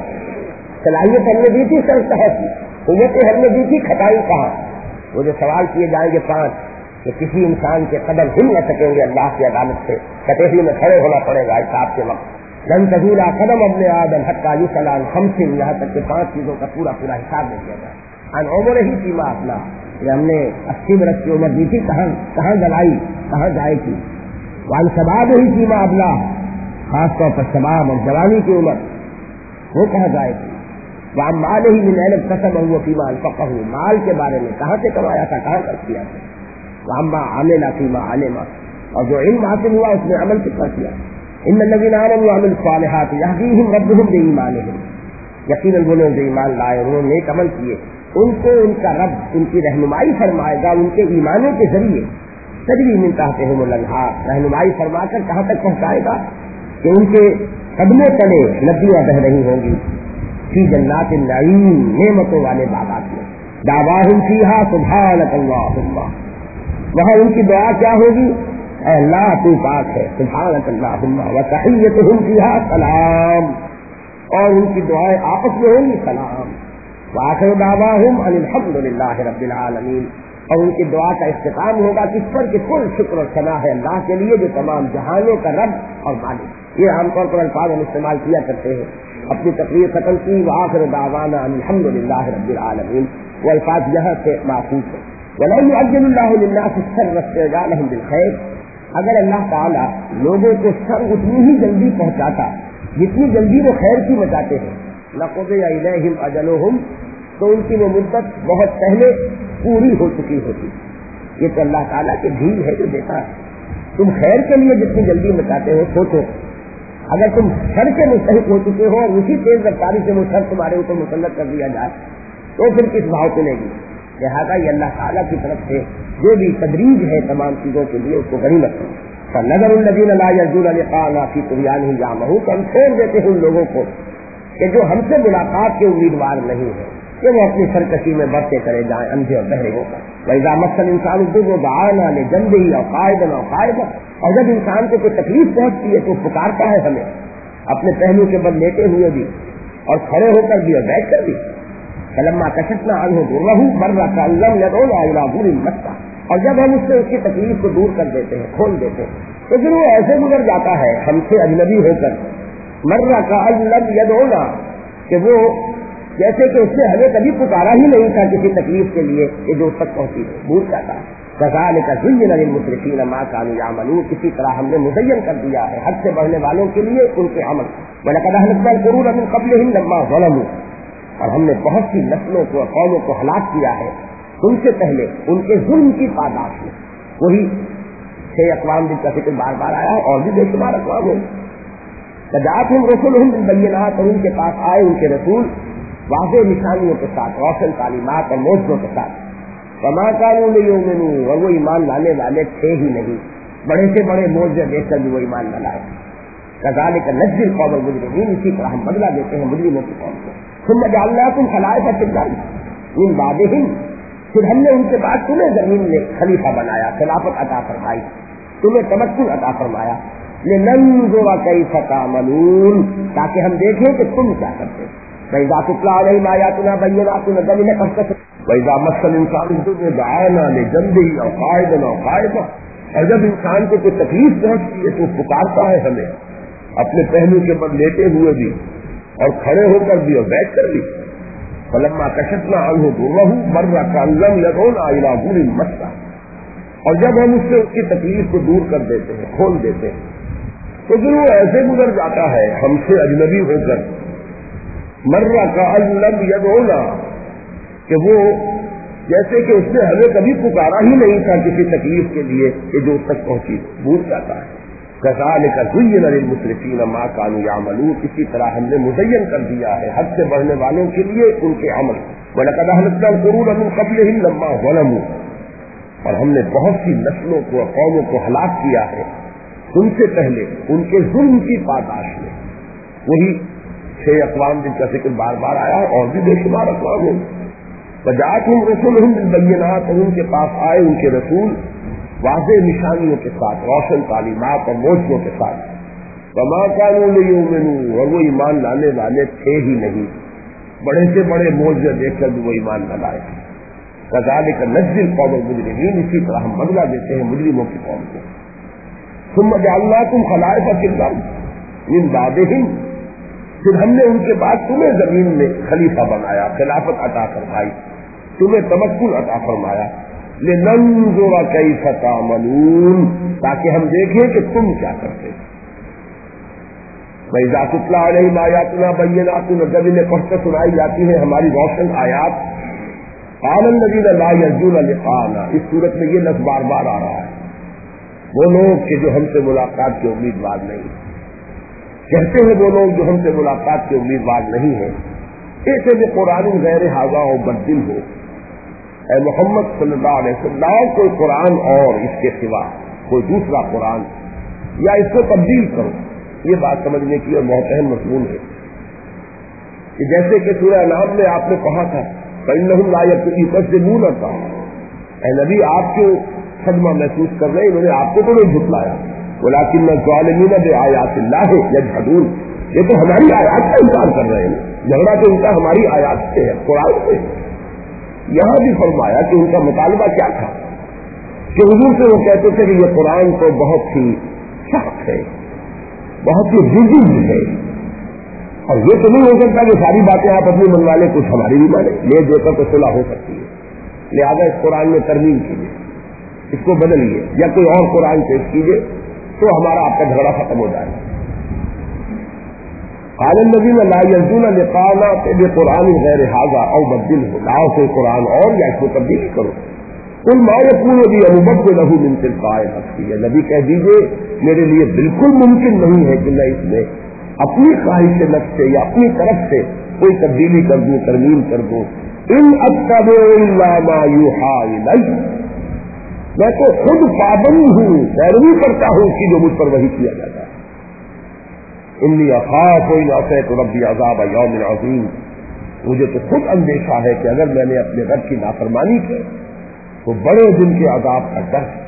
S1: صلاحیت ہم نے دی تھی سرسہ کی، قوت ہم نے دی تھی کھٹائی کہاں. وہ جو سوال کیے جائیں گے پانچ کہ کسی انسان کے قدم ہل نہ سکیں گے اللہ کی عدالت سے، کٹہری میں کھڑے ہونا پڑے گا حساب کے وقت. لن تزول قدم ابن آدم حتی یسأل عن خمس، یہاں تک کہ پانچ چیزوں کا پورا پورا حساب لے لیا جائے. عن عمر ہی فیما افنا، کہ ہم نے اسی برس کی عمر دی تھی کہاں کہاں گلائی کہاں جائے کی. وعن شباب ہی فیما ابلا، خاص طور پر شباب اور جوانی کی عمر وہ کہاں جائے گی. وعن مال ہی من علم قسم ہوا فیما انفقہ، مال کے بارے میں کہاں سے کمایا تھا کہاں خرچ کیا تھا. وعما عمل فیما علم، اور جو علم حاصل ہوا اس میں عمل کتنا کیا. ان الذین آمنوا وعملوا الصالحات یہدیہم ربہم بایمانہم، یقیناً وہ لوگ جو ایمان لائے انہوں نے نیک عمل کیے ان کو ان کا رب ان کی رہنمائی فرمائے گا ان کے ایمانوں کے ذریعے. تجری من تحتہم الانہار، رہنمائی فرما کر کہاں تک پہنچائے گا کہ ان کے قدموں تلے ندیاں بہہ رہی ہوں گی. فی جنات النعیم، نعمتوں والے باغات میں. دعواہم فیہا سبحانک اللہم، وہاں ان کی دعا کیا ہوگی، اے اللہ تو پاک ہے، سبحانک اللہم، وتحیتہم فیہا سلام، اور ان کی دعائیں آپس میں ہوں گی سلام. وآخر دعواہم ان الحمد للہ رب العالمین، اور ان کی دعا کا اختتام ہوگا کس پر کہ کل شکر اور ثنا ہے اللہ کے لیے جو تمام جہانوں کا رب اور مالک. یہ عام طور پر الفاظ ہم استعمال کیا کرتے ہیں اپنی تقریر ختم کی. وآخر دعوانا الحمد للہ رب العالمین. وہ الفاظ یہاں سے محفوظ ہے. وَلَا يُعَجِّلُ اللَّهُ لِلنَّاسِ الشَّرَّ اسْتِعْجَالَهُم بِالْخَيْرِ. اگر اللہ تعالیٰ لوگوں کو شر اتنی ہی جلدی پہنچاتا جتنی جلدی وہ خیر کی مچاتے ہیں، لَقُضِيَ إِلَيْهِمْ أَجَلُهُمْ، تو ان کی وہ مدت بہت پہلے پوری ہو چکی ہوتی. یہ تو اللہ تعالیٰ کی ڈھیل ہے جو دیتا ہے. تم خیر کے لیے جتنی جلدی مچاتے ہو سوچو، اگر تم شر کے مستحق ہو چکے ہو اور اسی تیز رفتاری سے وہ شر تمہارے اوپر مسلط کر دیا جائے تو پھر کس بھاؤ چلے گی؟ لہٰذا یہ اللہ تعالیٰ کی طرف سے جو بھی تدریج ہے تمام چیزوں کے لیے اس کو غنیمت کرو. فَنَذَرُ الَّذِينَ لَا يَرْجُونَ لِقَاءَنَا فِي طُغْيَانِهِمْ يَعْمَهُونَ. تو ہم چھوڑ دیتے ہیں ان لوگوں کو کہ جو ہم سے ملاقات کے امیدوار نہیں ہے کہ وہ اپنی سرکشی میں برتے کرے جائیں اندھے اور بہرے ہو کر. وَإِذَا مَسَّ الْإِنسَانُ الضُّرُّ دَعَانَا لِجَنبِهِ أَوْ قَاعِدًا أَوْ قَاعِدًا. اور جب انسان کو کوئی تکلیف پہنچتی ہے تو پکارتا ہے ہمیں اپنے پہلو کے بل لیٹے ہوئے بھی اور کھڑے ہو کر بھی اور بیٹھ کر بھی. فَلَمَّا كَشَفْنَا عَنْهُ ضُرَّهُ مَرَّ كَأَن لَّمْ يَدْعُنَا إِلَىٰ ضُرٍّ مَّسَّهُ. اور جب ہم اس سے اس کی تکلیف کو دور کر دیتے ہیں، کھول دیتے ہیں، تو پھر وہ ایسے گزر جاتا ہے ہم سے اجنبی ہو کر. مَرَّ كَأَن لَّمْ يَدْعُنَا، کہ وہ جیسے کہ اس نے ہمیں کبھی پکارا ہی نہیں تھا کسی تکلیف کے لیے کہ جو اس تک پہنچی ہے، بھول جاتا ہے. كَذَٰلِكَ زُيِّنَ لِلْمُسْرِفِينَ مَا كَانُوا يَعْمَلُونَ. اسی طرح ہم نے مزین کر دیا ہے حد سے بڑھنے والوں کے لیے ان کے عمل. وَلَقَدْ أَهْلَكْنَا الْقُرُونَ مِن قَبْلِهِمْ لَمَّا ظَلَمُوا. اور ہم نے بہت سی نسلوں کو قوموں کو ہلاک کیا ہے ان سے پہلے ان کے ظلم کی پاداش میں. وہی چھ اقوام جن کا ذکر بار بار آیا اور بھی بے شمار اقوام ہیں. فَجَاءَتْهُمْ رُسُلُهُم بِالْبَيِّنَاتِ. اور ان کے پاس آئے ان کے رسول واضح نشانیوں کے ساتھ، روشن تعلیمات اور معجزوں کے ساتھ. وَمَا كَانُوا لِيُؤْمِنُوا. اور وہ ایمان لانے والے تھے ہی نہیں، بڑے سے بڑے معجزے دیکھ کر بھی وہ ایمان نہ لائے. كَذَٰلِكَ نَجْزِي الْقَوْمَ الْمُجْرِمِينَ. اسی طرح ہم بدلہ دیتے ہیں مجرموں کی قوم کو. ثُمَّ جَعَلْنَاكُمْ خَلَائِفَ فِي الْأَرْضِ مِن بَعْدِهِمْ. پھر ہم نے ان کے بعد تمہیں زمین میں خلیفہ بنایا، خلافت عطا فرمائی، تمہیں تمکن عطا فرمایا. لِنَنظُرَ كَيْفَ تَعْمَلُونَ. تاکہ ہم دیکھیں کہ تم کیا کرتے. وَإِذَا تُتْلَىٰ عَلَيْهِمْ آيَاتُنَا بَيِّنَاتٍ قَالُوا لَقَدْ وَإِذَا مَسَّ الْإِنسَانَ الضُّرُّ دَعَانَا لِجَنبِهِ أَوْ قَاعِدًا أَوْ قَاعِدًا. اور جب انسان کو کوئی تکلیف پہنچتی ہے تو پکارتا ہے ہمیں اپنے پہلو کے پر لیٹے ہوئے بھی اور کھڑے ہو کر بھی اور بیٹھ کر بھی. فَلَمَّا كَشَفْنَا عَنْهُ ضُرَّهُ مَرَّ كَأَن لَّمْ يَدْعُنَا إِلَىٰ ضُرٍّ مَّسَّهُ. اور جب ہم اس سے اس کی تکلیف کو دور کر دیتے ہیں، کھول دیتے ہیں، تو پھر وہ ایسے گزر جاتا ہے ہم سے اجنبی ہو کر. مَرَّ كَأَن لَّمْ يَدْعُنَا، کہ وہ جیسے کہ اس نے ہمیں کبھی پکارا ہی نہیں تھا کسی تکلیف کے لیے کہ جو اس تک پہنچی، بھول جاتا ہے. كَذَٰلِكَ زُيِّنَ لِلْمُسْرِفِينَ مَا كَانُوا يَعْمَلُونَ. اسی طرح ہم نے مزین کر دیا ہے حد سے بڑھنے والوں کے لیے ان کے عمل. وَلَقَدْ أَهْلَكْنَا الْقُرُونَ مِن قَبْلِهِمْ لَمَّا ظَلَمُوا. اور ہم نے بہت سی نسلوں کو قوموں کو ہلاک کیا ہے ان سے پہلے ان کے ظلم کی پاداش میں. وہی چھ اقوام جن کا ذکر بار بار آیا اور بھی بے شمار اقوام ہیں. وَجَاءَتْهُمْ رُسُلُهُم بِالْبَيِّنَاتِ. اور ان کے پاس آئے ان کے رسول واضح نشانیوں کے ساتھ، روشن تعلیمات اور معجزوں کے ساتھ. وَمَا كَانُوا لِيُؤْمِنُوا. اور وہ ایمان لانے والے تھے ہی نہیں، بڑے سے بڑے معجزے دیکھ کر بھی وہ ایمان نہ لائے. كَذَٰلِكَ نَجْزِي الْقَوْمَ الْمُجْرِمِينَ. اسی طرح ہم بدلہ دیتے ہیں مجرموں کی قوم کو. ثُمَّ جَعَلْنَاكُمْ خَلَائِفَ فِي الْأَرْضِ مِن بَعْدِهِمْ. پھر ہم نے ان کے بعد تمہیں زمین میں خلیفہ بنایا، خلافت عطا فرمائی، تمہیں تمکن عطا فرمایا. لِنَنظُرَ كَيْفَ تَعْمَلُونَ. تاکہ ہم دیکھیں کہ تم کیا کرتے. وَإِذَا تُتْلَىٰ عَلَيْهِمْ آيَاتُنَا بَيِّنَاتٍ. جب انہیں پڑھ کر سنائی جاتی ہیں ہماری روشن آیات. قَالَ الَّذِينَ لَا يَرْجُونَ لِقَاءَنَا. اس صورت میں یہ لفظ بار بار آ رہا ہے. وہ لوگ کہ جو ہم سے ملاقات کے امیدوار نہیں، کہتے ہیں وہ لوگ جو ہم سے ملاقات کے امیدوار نہیں ہیں. ایسے بھی قرآن غیر حاضہ و بدل ہو. اے محمد صلی اللہ علیہ وسلم، کوئی قرآن اور اس کے سوا کوئی دوسرا قرآن یا اس کو تبدیل کرو. یہ بات سمجھنے کی اور بہت اہم مضمون ہے کہ جیسے کہ سورہ انعام میں آپ نے کہا تھا فَإِنَّهُمْ لَا يُكَذِّبُونَكَ. اے نبی آپ کو صدمہ محسوس کر رہے، انہوں نے آپ کو تو نہیں جھٹلایا. وَلَٰكِنَّ الظَّالِمِينَ بِآيَاتِ اللَّهِ يَجْحَدُونَ. یہ تو ہماری آیات کا انکار کر رہے ہیں. جھگڑا تو ان کا ہماری آیات سے ہے، قرآن سے. یہاں بھی فرمایا کہ ان کا مطالبہ کیا تھا کہ حضور سے وہ کہتے تھے کہ یہ قرآن تو بہت ہی سخت ہے، بہت ہی ریجڈ ہے، اور یہ تو نہیں ہو سکتا کہ ساری باتیں آپ اپنی منوا لیں، کچھ ہماری بھی مانیں، لے دے کر تو صلح ہو سکتی ہے۔ لہٰذا اس قرآن میں ترمیم کیجیے، اس کو بدلیے یا کوئی اور قرآن پیش کیجیے تو ہمارا آپ کا جھگڑا ختم ہو جائے۔ قال الذین لا یرجون لقاءنا بقرآن غیر ھذا او بدلہ، لاؤ سے قرآن اور یا اس کو تبدیل کرو۔ قل ما یکون لی ان ابدلہ من تلقاء نفسی، نبی کہہ دیجیے میرے لیے بالکل ممکن نہیں ہے کہ میں اس میں اپنی خواہش نفس سے یا اپنی طرف سے کوئی تبدیلی کر دوں، ترمیم کر دوں۔ ان اتبع الا ما یوحی الی، میں تو خود پابند ہوں، پیروی کرتا ہوں کہ جو مجھ پر وحی کیا جاتا ہے۔ انی اخاف ان عصیت ربی عذاب یوم عظیم، مجھے تو خود اندیشہ ہے کہ اگر میں نے اپنے رب کی نافرمانی کی تو بڑے دن کے عذاب کا ڈر ہے۔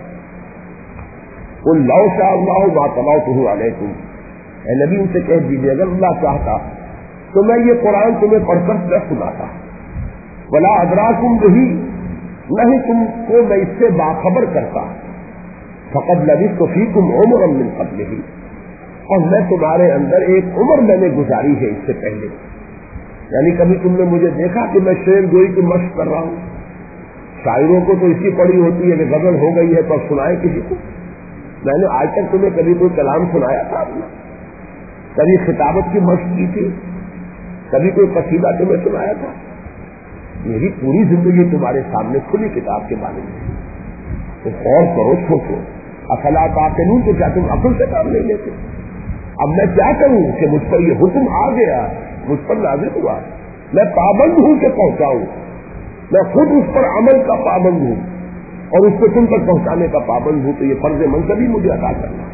S1: قل لو شاء اللہ ما تلوتہ علیکم، اے نبی ان سے کہہ دیجیے اگر اللہ چاہتا تو میں یہ قرآن تمہیں پڑھ کر نہ سناتا، ولا ادراکم بہ، نہیں تم کو میں اس سے باخبر کرتا، فقد لبثت فیکم عمرا من قبلہ، اور میں تمہارے اندر ایک عمر میں نے گزاری ہے اس سے پہلے۔ یعنی کبھی تم نے مجھے دیکھا کہ میں شعر گوئی کی مشق کر رہا ہوں؟ شاعروں کو تو اسی پڑی ہوتی ہے کہ غزل ہو گئی ہے تو سنائے کسی کو۔ میں نے آج تک تمہیں کبھی کوئی کلام سنایا تھا؟ کبھی خطابت کی مشق کی تھی؟ کبھی کوئی قصیدہ تمہیں سنایا تھا؟ میری پوری زندگی تمہارے سامنے کھلی کتاب کے بارے میں، تو غور کرو، سوچو، افلا تعقلون، تو کیا تم عقل سے کام نہیں لیتے؟ اب میں کیا کروں کہ مجھ پر یہ حکم آ گیا، مجھ پر نازل ہوا، میں پابند ہوں کہ پہنچاؤں، میں خود اس پر عمل کا پابند ہوں اور اس کو تم تک پہنچانے کا پابند ہوں، تو یہ فرض منصبی مجھے ادا کرنا۔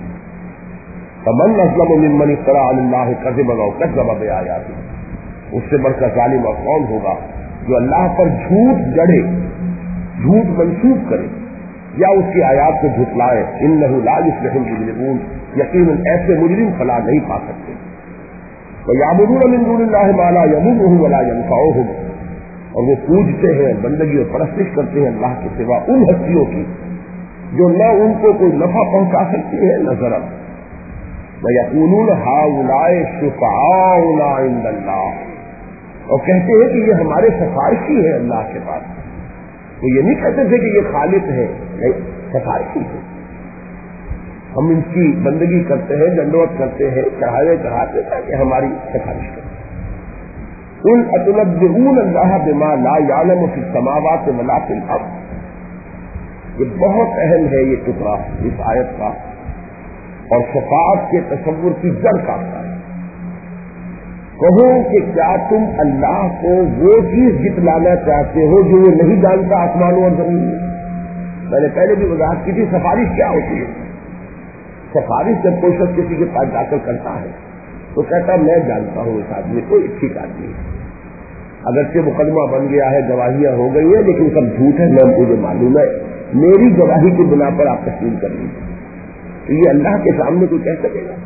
S1: فمن اظلم ممن افترى على الله كذبا او كذب بآياته، اس سے بڑھ کر ظالم اور کون ہوگا جو اللہ پر جھوٹ جڑے، جھوٹ منسوب کرے یا اس کی آیات کو جھٹلائے۔ انه لا يفلح المجرمون، یقیناً ایسے مجرم فلاح نہیں پا سکتے۔ ويعبدون من دون الله ما لا يضرهم ولا ينفعهم، اور وہ پوجتے ہیں، بندگی اور پرستش کرتے ہیں اللہ کے سوا ان ہستیوں کی جو نہ ان کو کوئی نفع پہنچا سکتی ہے نہ ضرر۔ وَيَقُولُونَ هَؤُلَاءِ شُفَعَاؤُنَا عِندَ اللَّهِ، اور کہتے ہیں کہ یہ ہمارے سفارشی ہیں اللہ کے پاس۔ وہ یہ نہیں کہتے تھے کہ یہ خالق ہے، نہیں، سفارشی ہے، ہم ان کی بندگی کرتے ہیں، دنڈوت کرتے ہیں، چڑھاوے چڑھاتے تاکہ ہماری سفارش کریں۔ قل اتنبئون اللہ بما لا یعلم فی السماوات ولا فی الارض، یہ بہت اہم ہے یہ ٹکڑا اس آیت کا، اور شفاعت کے تصور کی جڑ کاٹتا ہے۔ کہو کہ کیا تم اللہ کو وہ چیز جتلانا چاہتے ہو جو وہ نہیں جانتا آسمانوں اور زمین میں؟ میں نے پہلے بھی وضاحت کی تھی، سفارش کیا ہوتی ہے؟ سفارش جب کوئی شخص کسی کے پاس جا کر کرتا ہے تو کہتا میں جانتا ہوں اس آدمی کو، ٹھیک آدمی ہے، اگرچہ مقدمہ بن گیا ہے، گواہیاں ہو گئی ہیں، لیکن سب جھوٹ ہے، میں مجھے معلوم ہے، میری گواہی کی بنا پر آپ تسلیم کر لیجیے۔ تو یہ اللہ کے سامنے کوئی کہہ سکے گا؟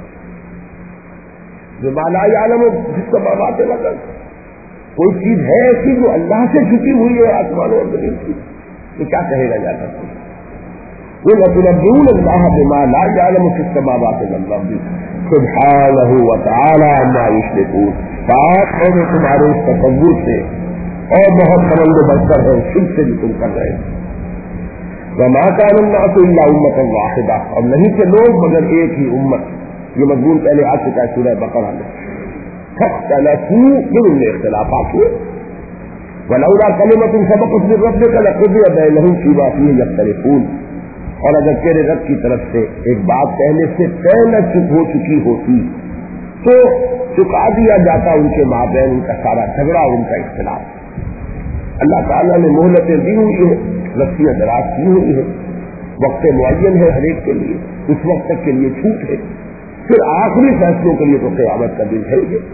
S1: جو بالا عالم جس کا بات ہے لگا، کوئی چیز ہے ایسی جو اللہ سے چھپی ہوئی ہے آسمانوں اور زمین کی، تو کیا کہے گا جا سکتا؟ وہ لتنبئون اللہ بما لا یعلم فی السماوات والارض سبحانہ وتعالی عما یشرکون، پاک ہے وہ تمہارے اس تصور سے اور بہت بلند و برتر ہے شرک سے بھی تم کر رہے ہیں۔ وما کان الناس الا امة واحدہ، اور نہیں تھے لوگ مگر ایک ہی امت، یہ مضمون پہلے آ چکا ہے سورہ بقرہ میں۔ فاختلفوا، پھر ان میں اختلافات ہوئے، ولولا کلمۃ سبقت من ربک لقضی بینہم فیما فیہ یختلفون، اور اگر تیرے رب کی طرف سے ایک بات پہلے سے طے نہ ہو چکی ہوتی تو چکا دیا جاتا ان کے مابین ان کا سارا جھگڑا، ان کا اختلاف۔ اللہ تعالیٰ نے مہلتیں دی ہوئی ہیں، رسیاں دراز کی ہوئی ہیں، وقت معین ہے ہر ایک کے لیے، اس وقت تک کے لیے چھوٹ ہے، پھر آخری فیصلوں کے لیے تو قیامت کا دن ہے یہ۔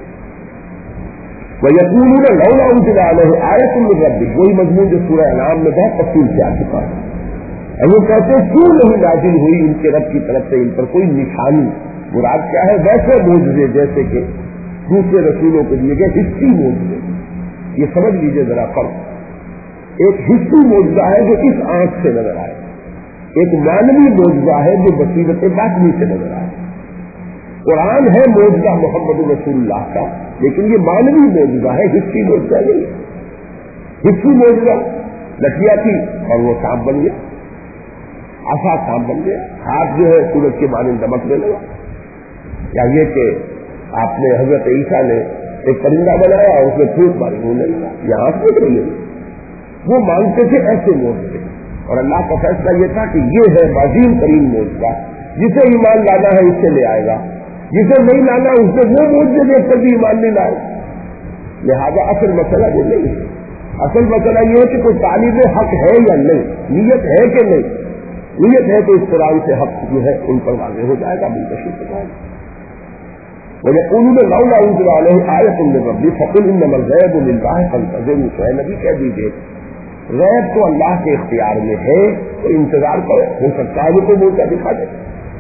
S1: وَيَقُولُونَ لَوْلَا أُنزِلَ عَلَيْهِ آیَةٌ مِّن رَّبِّهِ، وہی مضمون جو سورہ انعام میں بہت تفصیل سے آ چکا ہے۔ اور وہ کہتے ہیں کیوں نہیں نازل ہوئی ان کے رب کی طرف سے ان پر کوئی نشانی؟ مراد کیا ہے؟ ویسے معجزے جیسے کہ دوسرے رسولوں کے لیے گئے حصی معجزے، یہ سمجھ لیجیے ذرا فرق۔ ایک حصی معجزہ ہے جو اس آنکھ سے نظر آئے، ایک مانوی معجزہ ہے جو بصیرت باطنی سے نظر آئے۔ قرآن ہے معجزہ محمد رسول اللہ کا، لیکن یہ مانوی موجودہ ہے، حصی موجودہ نہیں ہے. حصی موجودہ لٹیا تھی اور وہ سانپ بن گیا، آسا سانپ بن گیا. ہاتھ جو ہے سورج کے مانند دمکنے لگا. یا یہ کہ آپ نے حضرت عیسیٰ نے ایک پرندہ بنایا اور اس میں پھوٹ ماری ہونے لگا، یہاں سے نہیں. وہ مانتے تھے ایسے موجودے، اور اللہ کا فیصلہ یہ تھا کہ یہ ہے عظیم ترین موجودہ، جسے ایمان لانا ہے اس سے لے آئے گا، جسے نہیں لانا اس سے وہ موجودے دیکھ کر بھی ایمان نہیں لائے. لہذا اصل مسئلہ وہ نہیں ہے. اصل مسئلہ یہ ہے کہ کوئی طالب حق ہے یا نہیں، نیت ہے کہ نہیں. نیت ہے تو اس قرآن سے حق جو ہے ان پر واضح ہو جائے گا، منتشر ہو جائے گا. وَيَقُولُونَ لَوْلَا أُنزِلَ عَلَيْهِ آيَةٌ مِّن رَّبِّهِ فَقُلْ إِنَّمَا الْغَيْبُ لِلَّهِ فَانتَظِرُوا. اے نبی کہہ دیجیے غیب تو اللہ کے اختیار میں ہے، تو انتظار کرو، ہو سکتا ہے وہ کوئی موقع دکھا دے.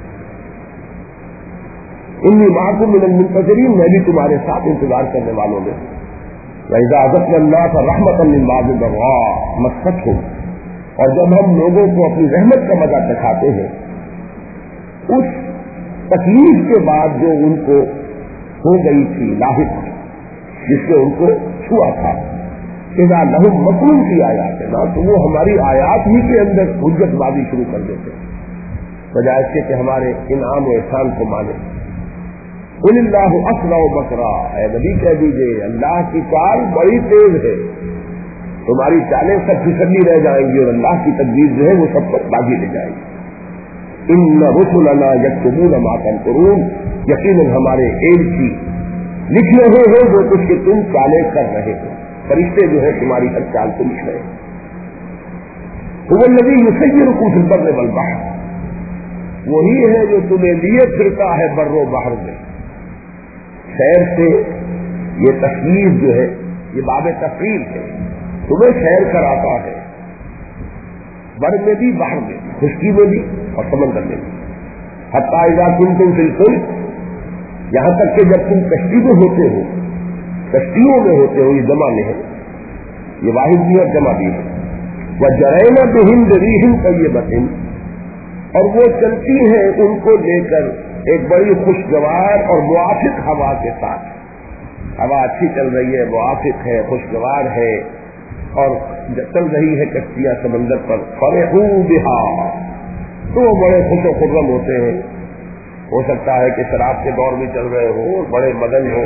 S1: إِنِّي مَعَكُم مِّنَ الْمُنتَظِرِينَ، میں بھی تمہارے ساتھ انتظار کرنے والوں میں. وَإِذَا أَذَقْنَا النَّاسَ رَحْمَةً مِّن بَعْدِ ضَرَّاءٍ مَسَّتْهُمْ، اور جب ہم لوگوں کو اپنی رحمت کا مزہ دکھاتے ہیں اس تکلیف کے بعد جو ان کو ہو گئی تھی لاحق، جس سے ان کو چھوا تھا، اذا لہم مکرون کی آیات ہے نا، تو وہ ہماری آیات ہی کے اندر حجت بازی شروع کر دیتے بجائے اس کے کہ ہمارے انعام و احسان کو مانے. قل اللہ اسرع مکرا، اے نبی کہہ دیجیے اللہ کی چال بڑی تیز ہے، تمہاری چالیں سب پھسلی رہ جائیں گی اور اللہ کی تدبیر جو ہے وہ سب پر باغی لے جائے گی. ان رسلنا یکتبون ما تنکرون، یقیناً ہمارے ایلچی لکھ رہے ہیں جو کچھ کہ تم چالیں کر رہے ہو. فرشتے جو ہے تمہاری ہر چال کو لکھ رہے ہیں. هو الذی یسیرکم فی البر والبحر، وہی ہے جو تمہیں لیے پھرتا ہے بر و بحر میں. سیر سے یہ تفریح جو ہے یہ باب تفریح ہے، تمہیں سیر کراتا ہے بر میں بھی بحر میں بھی، خشکی میں بھی اور سمندر میں بھی. حتی اذا کنتم فی الفلک، یہاں تک کہ جب تم کشتی میں ہوتے ہو، کشتیوں میں ہوتے ہو، یہ جمع میں ہے، یہ واحد بھی اور جمع بھی ہے. وَجَرَيْنَ بِهِمْ بِرِيحٍ طَيِّبَةٍ، اور وہ چلتی ہیں ان کو لے کر ایک بڑی خوشگوار اور موافق ہوا کے ساتھ. ہوا اچھی چل رہی ہے، موافق ہے، خوشگوار ہے، اور چل رہی ہے کشتیاں سمندر پر. فَرِحُوا بِهَا، تو وہ بڑے خوش و خرم ہوتے ہیں. ہو سکتا ہے کہ شراب کے دور میں چل رہے ہو، بڑے مگن ہو.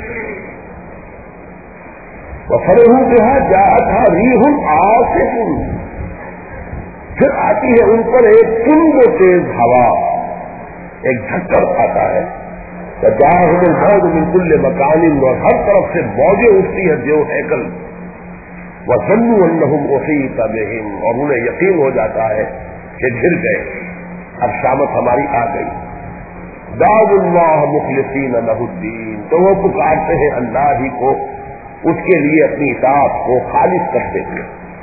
S1: وَفَرِحُوا بِهَا جَاءَتْهَا رِيحٌ عَاصِفٌ، پھر آتی ہے ان پر ایک تند و تیز ہوا، ایک جھکڑ آتا ہے. فَجَاءَهُمُ الْمَوْجُ مِنْ كُلِّ مَكَانٍ، اور ہر طرف سے موجیں اٹھتی ہے دیو ہیکل. وَظَنُّوا أَنَّهُمْ أُحِيطَ بِهِمْ، اور انہیں یقین ہو جاتا ہے کہ گر گئے، اب شامت ہماری آ گئی. دعوا اللہ مخلصین لہ الدین، تو وہ پکارتے ہیں اللہ ہی کو، اس کے لیے اپنی اطاعت کو خالص کرتے ہوئے.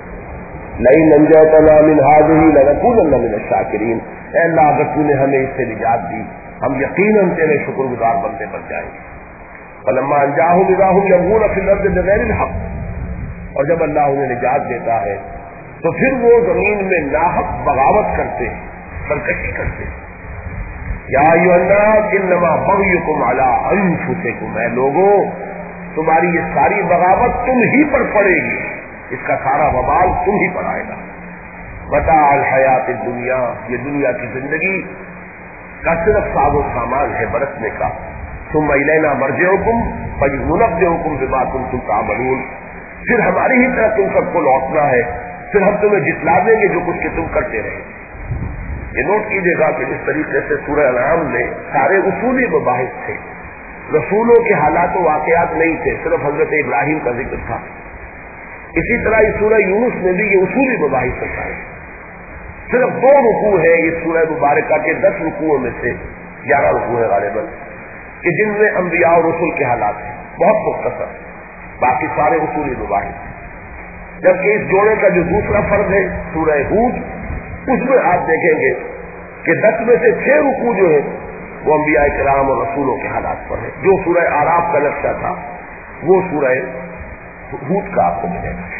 S1: لئن انجیتنا من هذه لنکونن من الشاکرین، اے اللہ اگر تو نے ہمیں اس سے نجات دی ہم یقیناً تیرے شکر گزار بندے بن جائیں گے. فلما انجاہم اذا هم یبغون فی الارض بغیر الحق، اور جب اللہ انہیں نجات دیتا ہے تو پھر وہ زمین میں ناحق بغاوت کرتے ہیں، سرکشی کرتے ہیں. یا ایھا الناس انما بغیکم علی انفسکم، اے لوگوں تمہاری یہ ساری بغاوت تم ہی پر پڑے گی، اس کا سارا وبال تم ہی پر آئے گا. متاع الحیات الدنیا، یہ دنیا کی زندگی کا صرف ساز و سامان ہے برتنے کا. ثم الینا مرجعکم فننبئکم بما کنتم تعملون، پھر ہماری ہی طرف تم سب کو لوٹنا ہے، پھر ہم تمہیں جتلا دیں گے جو کچھ کہ تم کرتے رہے. یہ نوٹ کیجیے گا کہ جس طریقے سے سورہ انعام میں سارے اصولی مباحث تھے، رسولوں کے حالات و واقعات نہیں تھے، صرف حضرت ابراہیم کا ذکر تھا. اسی طرح اس سورہ یونس میں بھی یہ اصولی مباحث ہوتا ہے. صرف دو رکوع ہے اس سورہ مبارکہ کے دس رکوعوں میں سے، گیارہ رکوع ہے غالباً، کہ جن میں انبیاء اور رسول کے حالات ہیں، بہت مختصر، باقی سارے اصولی مباحث. جبکہ اس جوڑے کا جو دوسرا فرد ہے سورہ ہود، اس میں آپ دیکھیں گے کہ دس میں سے چھ رکوع جو ہے وہ انبیاء کرام اور رسولوں کے حالات پر ہے. جو سورہ اعراف کا نقشہ تھا وہ سورہ ہود کا آپ کو ملے گا.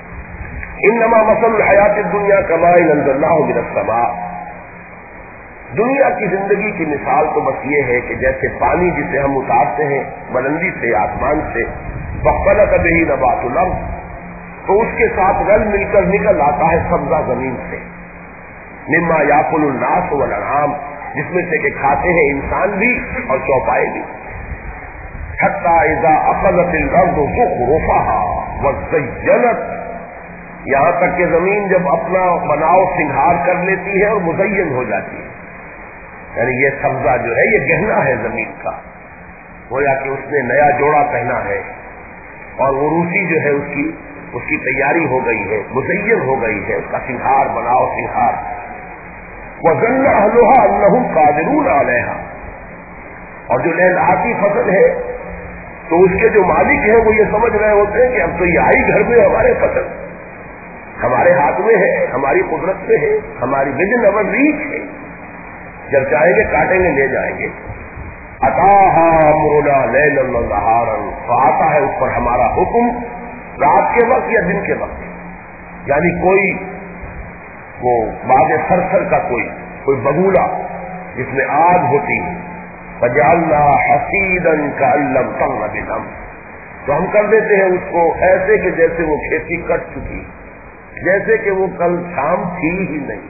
S1: انما مثل الحیات الدنیا کماء انزلناہ من السماء، دنیا کی زندگی کی مثال تو بس یہ ہے کہ جیسے پانی جسے ہم اتارتے ہیں بلندی سے آسمان سے، فاختلط به نبات الارض، تو اس کے ساتھ رل مل کر نکل آتا ہے سبزہ زمین سے، مما یاکل الناس والانعام، جس میں سے کہ کھاتے ہیں انسان بھی اور چوپائے بھی، حتی اذا اخذت الارض زخرفها وزینت، یہاں تک کہ زمین جب اپنا بناؤ سنگھار کر لیتی ہے اور مزین ہو جاتی ہے، یعنی یہ سبزہ جو ہے یہ گہنا ہے زمین کا، گویا کہ اس نے نیا جوڑا پہنا ہے اور عروسی جو ہے اس کی اس کی تیاری ہو گئی ہے، مزین ہو گئی ہے، اس کا سنگھار بناؤ سنگھار، وظن اہلها انہم قادرون علیہا، اور جو لہلہاتی فصل ہے تو اس کے جو مالک ہیں وہ یہ سمجھ رہے ہوتے ہیں کہ اب تو یہ آئی گھر میں ہمارے فصل، ہمارے ہاتھ میں ہے، ہماری قدرت میں ہے، ہماری وزن اور ریچ ہے، جب چاہیں گے کاٹیں گے لے جائیں گے۔ اتاہا امرنا لیلا ونہارا، تو آتا ہے اس پر ہمارا حکم رات کے وقت یا دن کے وقت، یعنی کوئی وہ باغ سرسر کا کوئی کوئی بگولا جس میں آگ ہوتی ہے، فجعلنا حصیدا کأن لم تغن بالامس، تو ہم کر دیتے ہیں اس کو ایسے کہ جیسے وہ کھیتی کٹ چکی، جیسے کہ وہ کل شام تھی ہی نہیں۔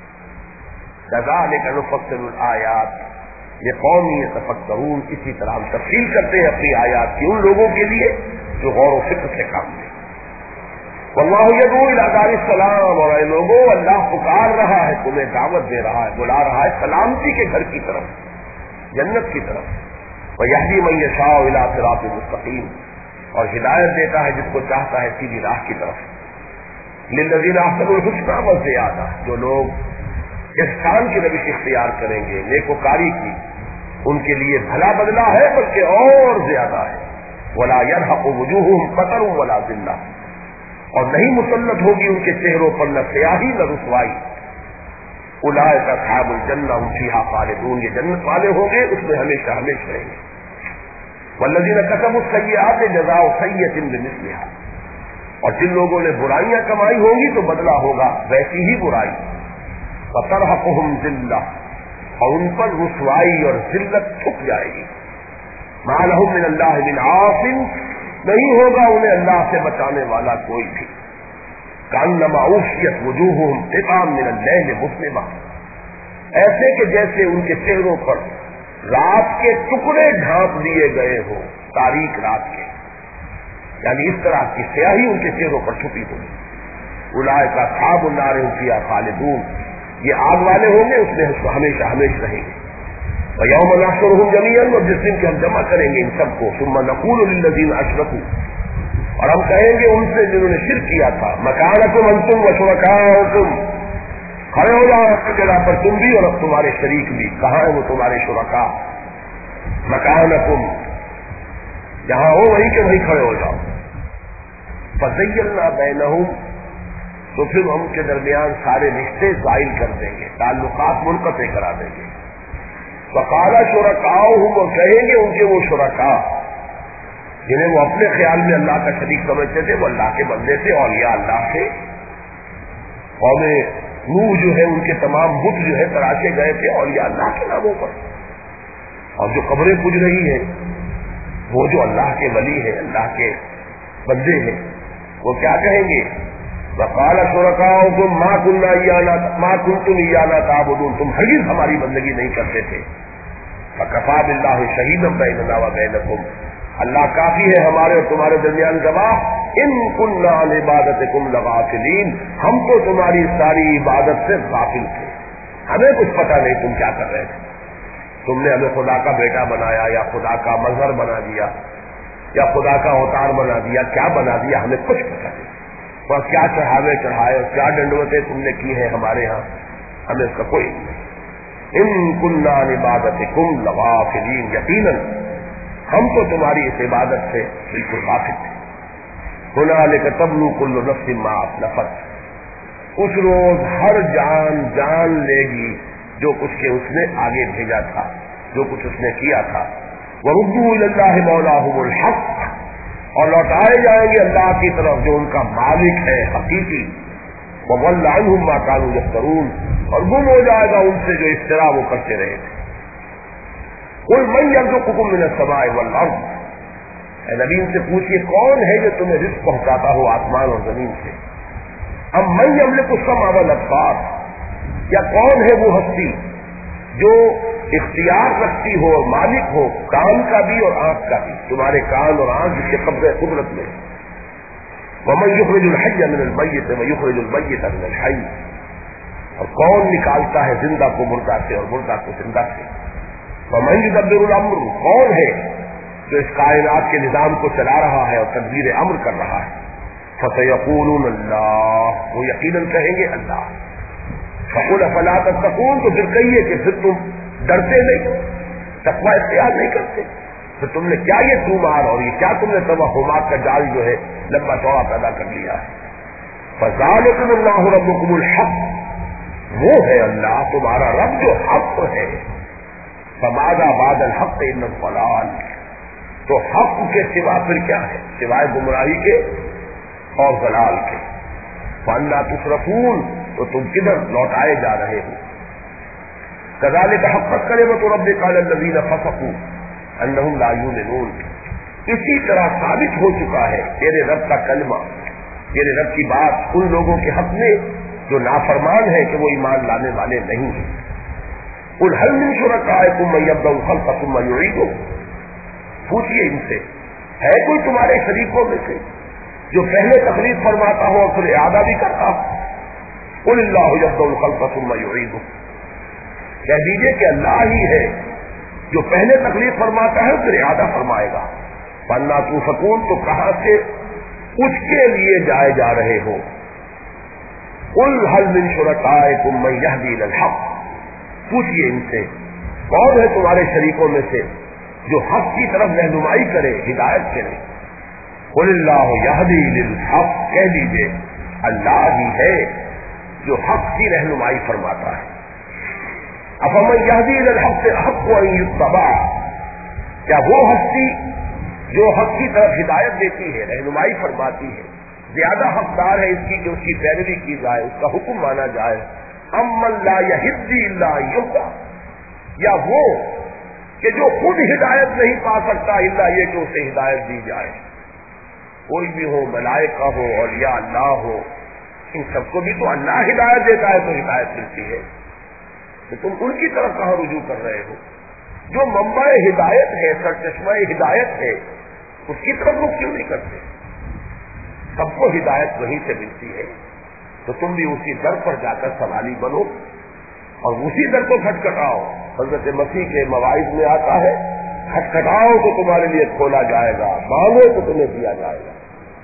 S1: کذالک نفصل الآیات لقوم یتفکرون، اسی طرح ہم تفصیل کرتے ہیں اپنی آیات کی ان لوگوں کے لیے جو غور و فکر سے کام لیں۔ واللہ یدعو الی دار السلام، اور اے لوگوں اللہ پکار رہا ہے، تمہیں دعوت دے رہا ہے، بلا رہا ہے سلامتی کے گھر کی طرف، جنت کی طرف۔ ویہدی من یشاء الی صراط مستقیم، اور ہدایت دیتا ہے جس کو چاہتا ہے سیدھی راہ کی طرف۔ للذین احسنوا الحسنی وزیادہ، جو لوگ احسان کی روش اختیار کریں گے، نیکوکاری کی، ان کے لیے بھلا بدلہ ہے بلکہ اور زیادہ ہے۔ ولا یرہق وجوہہم قتر ولا ذلہ، اور نہیں مسلط ہوگی ان کے چہروں پر نہ سیاہی نہ رسوائی۔ اولئک اصحاب الجنہ هم فیہا خالدون، یہ جنت والے ہوں گے، اس میں ہمیشہ ہمیشہ رہیں گے۔ والذین کسبوا السیئات جزاء سیئۃ بمثلھا، اور جن لوگوں نے برائیاں کمائی ہوں گی تو بدلہ ہوگا ویسی ہی برائی۔ فترہقہم ذلہ، اور ان پر رسوائی اور ذلت چھپ جائے گی۔ ما لہم من اللہ من عاصم، نہیں ہوگا انہیں اللہ سے بچانے والا کوئی بھی۔ کأنما اوفیت وجوہہم قطعا من اللیل مظلمہ، ایسے کہ جیسے ان کے چہروں پر رات کے ٹکڑے ڈھانپ دیے گئے ہوں، تاریک رات کے، یعنی اس طرح کی سیاہی ان کے چہروں پر چھپی ہوگی۔ اولئک اصحاب النار هم فیہا خالدون، یہ آگ والے ہوں گے، اس میں ہمیشہ ہمیشہ رہیں گے۔ وَيَوْمَ نَحْشُرُهُمْ جَمِيعًا، اور جس دن کہ ہم جمع کریں گے ان سب کو، ثُمَّ نَقُولُ لِلَّذِينَ أَشْرَكُوا، اور ہم کہیں گے ان سے جنہوں نے شرک کیا تھا، مَكَانَكُمْ أَنْتُمْ وَشُرَكَاؤُكُمْ، کھڑے ہو جاؤ اپنی جگہ پر تم بھی اور اب تمہارے شریک بھی، کہاں ہیں وہ تمہارے شرکاء؟ مَكَانَكُمْ، جہاں ہو وہیں کے وہیں کھڑے ہو جاؤ۔ فَزَيَّلْنَا بَيْنَهُمْ، تو پھر ہم کے درمیان سارے رشتے زائل کر دیں گے، تعلقات منقطع کرا دیں گے۔ وقال شرکاؤہم، اور کہیں گے ان کے وہ شرکاء جنہیں وہ اپنے خیال میں اللہ کا شریک سمجھتے تھے، وہ اللہ کے بندے تھے، اولیاء اللہ تھے، قوم نوح جو ہے ان کے تمام بت جو ہے تراشے گئے تھے اولیاء اللہ کے ناموں پر، اور جو قبریں پوج رہی ہیں وہ جو اللہ کے ولی ہیں، اللہ کے بندے ہیں، وہ کیا کہیں گے؟ وقال شرکاؤکم ما کننا ایانا ما کنتم ایانا تعبدون، تم ہرگز ہماری بندگی نہیں کرتے تھے۔ فکفی باللہ شہیدا بیننا وبینکم، اللہ کافی ہے ہمارے اور تمہارے درمیان گواہ، ان کننا عن عبادتکم لغافلین، ہم تو تمہاری ساری عبادت سے غافل تھے، ہمیں کچھ پتہ نہیں تم کیا کر رہے تھے، تم نے ہمیں خدا کا بیٹا بنایا یا خدا کا مظہر بنا دیا یا خدا کا اوتار بنا دیا، کیا بنا دیا ہمیں کچھ پتہ نہیں، اور کیا چڑھاوے چڑھائے اور کیا ڈنڈوتیں تم نے کی ہیں ہمارے ہاں، ہمیں اس کا کوئی نہیں۔ ان کننا عن عبادتکم لغافلین، یقیناً ہم تو تمہاری اس عبادت سے بالکل غافل تھے۔ ہنالک تبلو کل نفس ما اسلفت، اس روز ہر جان جان لے گی جو کچھ کے اس نے آگے بھیجا تھا، جو کچھ اس نے کیا تھا۔ وردوا الی اللہ مولاہم الحق، اور لوٹائے جائیں گے اللہ کی طرف جو ان کا مالک ہے حقیقی۔ وضل عنہم ما كانوا یفترون،
S2: اور گم ہو جائے گا ان سے جو افترا وہ کرتے رہے تھے. قل من یرزقکم من السماء والارض، اے نبی ان سے پوچھئے کون ہے جو تمہیں رزق پہنچاتا ہو آسمان اور زمین سے. ام من یملک السمع والابصار، یا کون ہے وہ ہستی جو اختیار رکھتی ہو اور مالک ہو کان کا بھی اور آنکھ کا بھی، تمہارے کان اور آنکھ جس کے قبضے قدرت میں. ومن یخرج الحی من المیت ویخرج المیت من الحی، اور کون نکالتا ہے زندہ کو مردہ سے اور مردہ کو زندہ سے. ومن یدبر الامر، کون ہے جو اس کائنات کے نظام کو چلا رہا ہے اور تدبیر امر کر رہا ہے. فسیقولون اللہ، وہ یقیناً کہیں گے اللہ. فقل افلا تتقون، تو پھر کہیے کہ پھر تم ڈرتے نہیں، تقوی اختیار نہیں کرتے، پھر تم نے کیا یہ تومار اور یہ کیا تم نے توہمات کا جال جو ہے لمبا چوڑا پیدا کر لیا ہے. فذالکم اللہ ربکم الحق، وہ ہے اللہ تمہارا رب جو حق ہے. فماذا بعد الحق الا الضلال، تو حق کے سوا پھر کیا ہے سوائے گمراہی کے اور ضلال کے. فانا تصرفون، تو تم کدھر لوٹائے جا رہے ہو. کذالک حقت کلمۃ ربک علی الذین فسقوا انہم لا یؤمنون، اسی طرح ثابت ہو چکا ہے تیرے رب کا کلمہ، تیرے رب کی بات ان لوگوں کے حق میں جو نافرمان ہیں کہ وہ ایمان لانے والے نہیں ہیں. قل هل من شرکائکم من یبدأ الخلق ثم یعیدہ، پوچھئے ان سے ہے کوئی تمہارے شریکوں میں سے جو پہلے تخلیق فرماتا ہو اور پھر اعادہ بھی کرتا ہو. قل اللہ یبدأ الخلق ثم یعیدہ، کہہ دیجیے کہ اللہ ہی ہے جو پہلے تخلیق فرماتا ہے پھر اعادہ فرمائے گا. فانا تؤفکون، تو کہاں سے اس کے لیے جائے جا رہے ہو. قل هل من شرکائکم من یہدی الی الحق، پوچھئے ان سے کون ہے تمہارے شریکوں میں سے جو حق کی طرف رہنمائی کرے، ہدایت کرے. قل اللہ یہدی للحق، کہہ دیجیے اللہ ہی ہے جو حق کی رہنمائی فرماتا ہے. افمن یہدی الی الحق احق ان یتبع، کیا وہ ہستی جو حق کی طرف ہدایت دیتی ہے رہنمائی فرماتی ہے زیادہ حقدار ہے اس کی کہ اس کی پیروی کی جائے، اس کا حکم مانا جائے. امن لا یہدی الا یہدی، یا وہ کہ جو خود ہدایت نہیں پا سکتا الا یہ کہ اسے ہدایت دی جائے. کوئی بھی ہو، ملائکہ ہو، اولیاء اللہ ہو، ان سب کو بھی تو اللہ ہدایت دیتا ہے تو ہدایت ملتی ہے. تو تم ان کی طرف کہاں رجوع کر رہے ہو؟ جو منبع ہدایت ہے، سرچشمہ ہدایت ہے، اس کی طرف رخ کیوں نہیں کرتے؟ سب کو ہدایت وہیں سے ملتی ہے، تو تم بھی اسی در پر جا کر سوالی بنو اور اسی در کو کھٹکھٹاؤ. حضرت مسیح کے مواعظ میں آتا ہے کھٹکھٹاؤ تو تمہارے لیے کھولا جائے گا، مانگو تو تمہیں دیا جائے گا.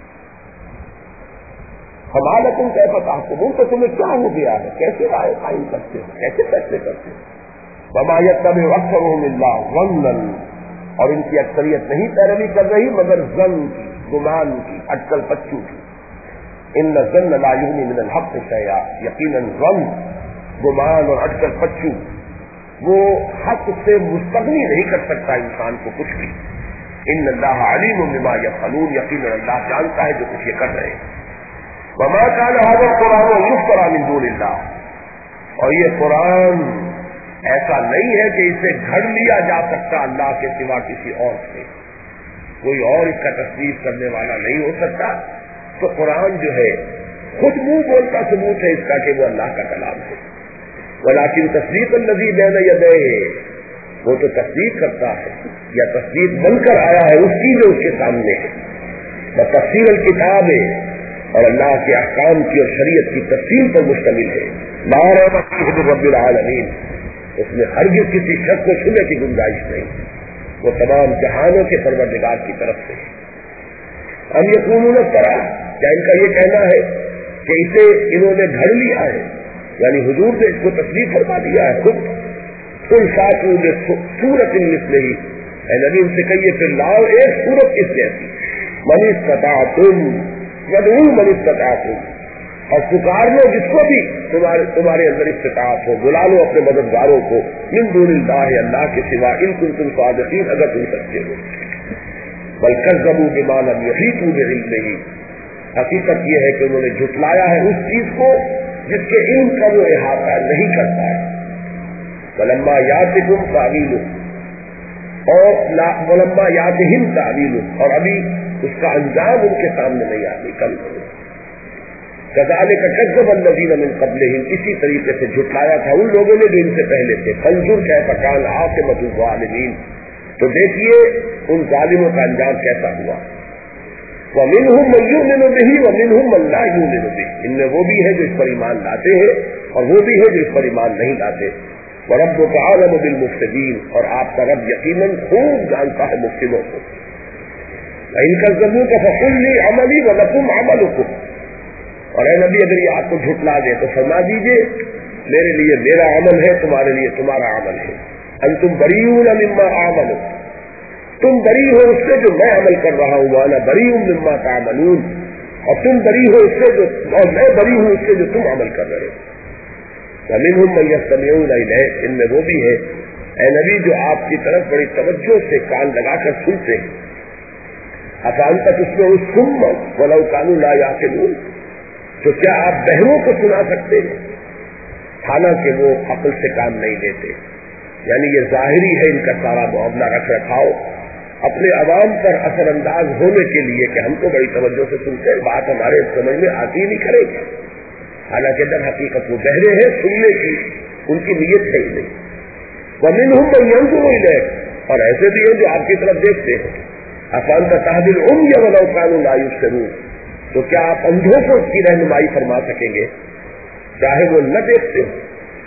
S2: ہمارا تم کیسے بتاتے ہو تو تمہیں کیا ہو گیا ہے، کیسے رائے قائم کرتے ہو، کیسے فیصلے کرتے ہو. بمایت کبھی اکثرهم الا ظنا، اور ان کی اکثریت نہیں پیروی کر رہی مگر ظن کی، گمان کی، اٹکل پچو کی. ان الظن لا یغنی من الحق شیئا، یقیناً ظن، گمان اور اٹکل پچو وہ حق سے مستغنی نہیں کر سکتا انسان کو کچھ بھی. ان اللہ علیم بما یفعلون، یقیناً اللہ جانتا ہے جو کچھ یہ کر رہے ہیں. وما كان هذا القرآن يفترى من دون اللہ، اور یہ قرآن ایسا نہیں ہے کہ اسے گھڑ لیا جا سکتا اللہ کے سوا کسی اور سے، کوئی اور اس کا تصدیق کرنے والا نہیں ہو سکتا. تو قرآن جو ہے خود منہ بولتا ثبوت ہے اس کا کہ وہ اللہ کا کلام ہے. ولكن تصدیق الذی بین یدیہ، وہ تو تصدیق کرتا ہے یا تصدیق بن کر آیا ہے اس کی جو اس کے سامنے ہے. تفسیر الکتاب ہے اور اللہ کے احکام کی اور شریعت کی تفصیل پر مشتمل ہے. لا ریب فیہ من رب العالمین، اس میں ہرگز کسی شک و شبہ کی گنجائش نہیں، وہ تمام جہانوں کے پروردگار کی طرف سے. ہم یقولون افترا، کیا ان کا یہ کہنا ہے کہ اسے انہوں نے گھڑ لیا ہے، یعنی حضور نے اس کو تصدیق فرما دیا ہے خود. قل فاتوا بسورۃ مثلہ، اے نبی ان سے کہیے پھر لاؤ ایک سورت اس جیسی. من استطعتم ودعوا من استطعتم، اور پکار لو جس کو بھی تمہارے تمہارے اندر استطاعت ہو، بلا لو اپنے مددگاروں کو، من دون اللہ، اللہ کے سوا، ان کنتم صادقین، اگر تم سچے ہو. بل کذبوا بما لم یحیطوا بعلمہ، حقیقت یہ ہے کہ انہوں نے جھٹلایا ہے اس چیز کو جس کے علم کا وہ احاطہ نہیں کرتا ہے. ولما یاتکم تعویل اور ولما یاتہم تعویل، اور ابھی اس کا انجام ان کے سامنے نہیں آتی. کل کذالک کذب الذین من قبلہم، اسی طریقے سے جھٹلایا تھا ان لوگوں نے جو ان سے پہلے تھے. فانظر کیف کان عاقبۃ الظالمین، تو دیکھیے ان ظالموں کا انجام کیسا ہوا. ومنہم من یؤمن بہ ومنہم من لا یؤمن بہ، ان میں وہ بھی ہے جو اس پر ایمان لاتے ہیں اور وہ بھی ہے جو اس پر ایمان نہیں لاتے. وربک اعلم بالمفسدین، اور آپ کا رب یقیناً خوب جانتا ہے مفسدوں کو. ان کذبوک فقل لی عملی ولکم عملکم، اور اے نبی اگر یہ آپ کو جھٹلا دے تو فرما دیجیے میرے لیے میرا عمل ہے، تمہارے لیے تمہارا عمل ہے. انتم بریئون مما اعمل، تم بری ہو اس سے جو میں عمل کر رہا ہوں، وانا بریء مما تعملون، اور تم بری ہو اس سے جو اور میں بری ہوں اس سے جو تم عمل کر رہے ہو. ومنہم من یستمعون الیک، ان میں وہ بھی ہے اے نبی جو آپ کی طرف بڑی توجہ سے کان لگا کر سنتے ہیں. افانت تسمع الصم ولو كانوا لا يعقلون، تو کیا آپ بہروں کو سنا سکتے ہیں حالانکہ وہ عقل سے کام نہیں لیتے. یعنی یہ ظاہری ہے ان کا سارا معاملہ رکھ رکھاؤ اپنے عوام پر اثر انداز ہونے کے لیے کہ ہم تو بڑی توجہ سے سنتے ہیں، بات ہمارے سمجھ میں آتی نہیں کرے گی، حالانکہ در حقیقت وہ بہرے ہیں، سننے کی ان کی نیت ہے ہی نہیں. ومنہم من ينظر الیک، اور ایسے بھی ہیں جو آپ کی طرف دیکھتے ہیں. افانت تهدی العمی ولو كانوا لا يبصرون، تو کیا آپ اندھوں کو اس کی رہنمائی فرما سکیں گے چاہے وہ نہ دیکھتے ہو.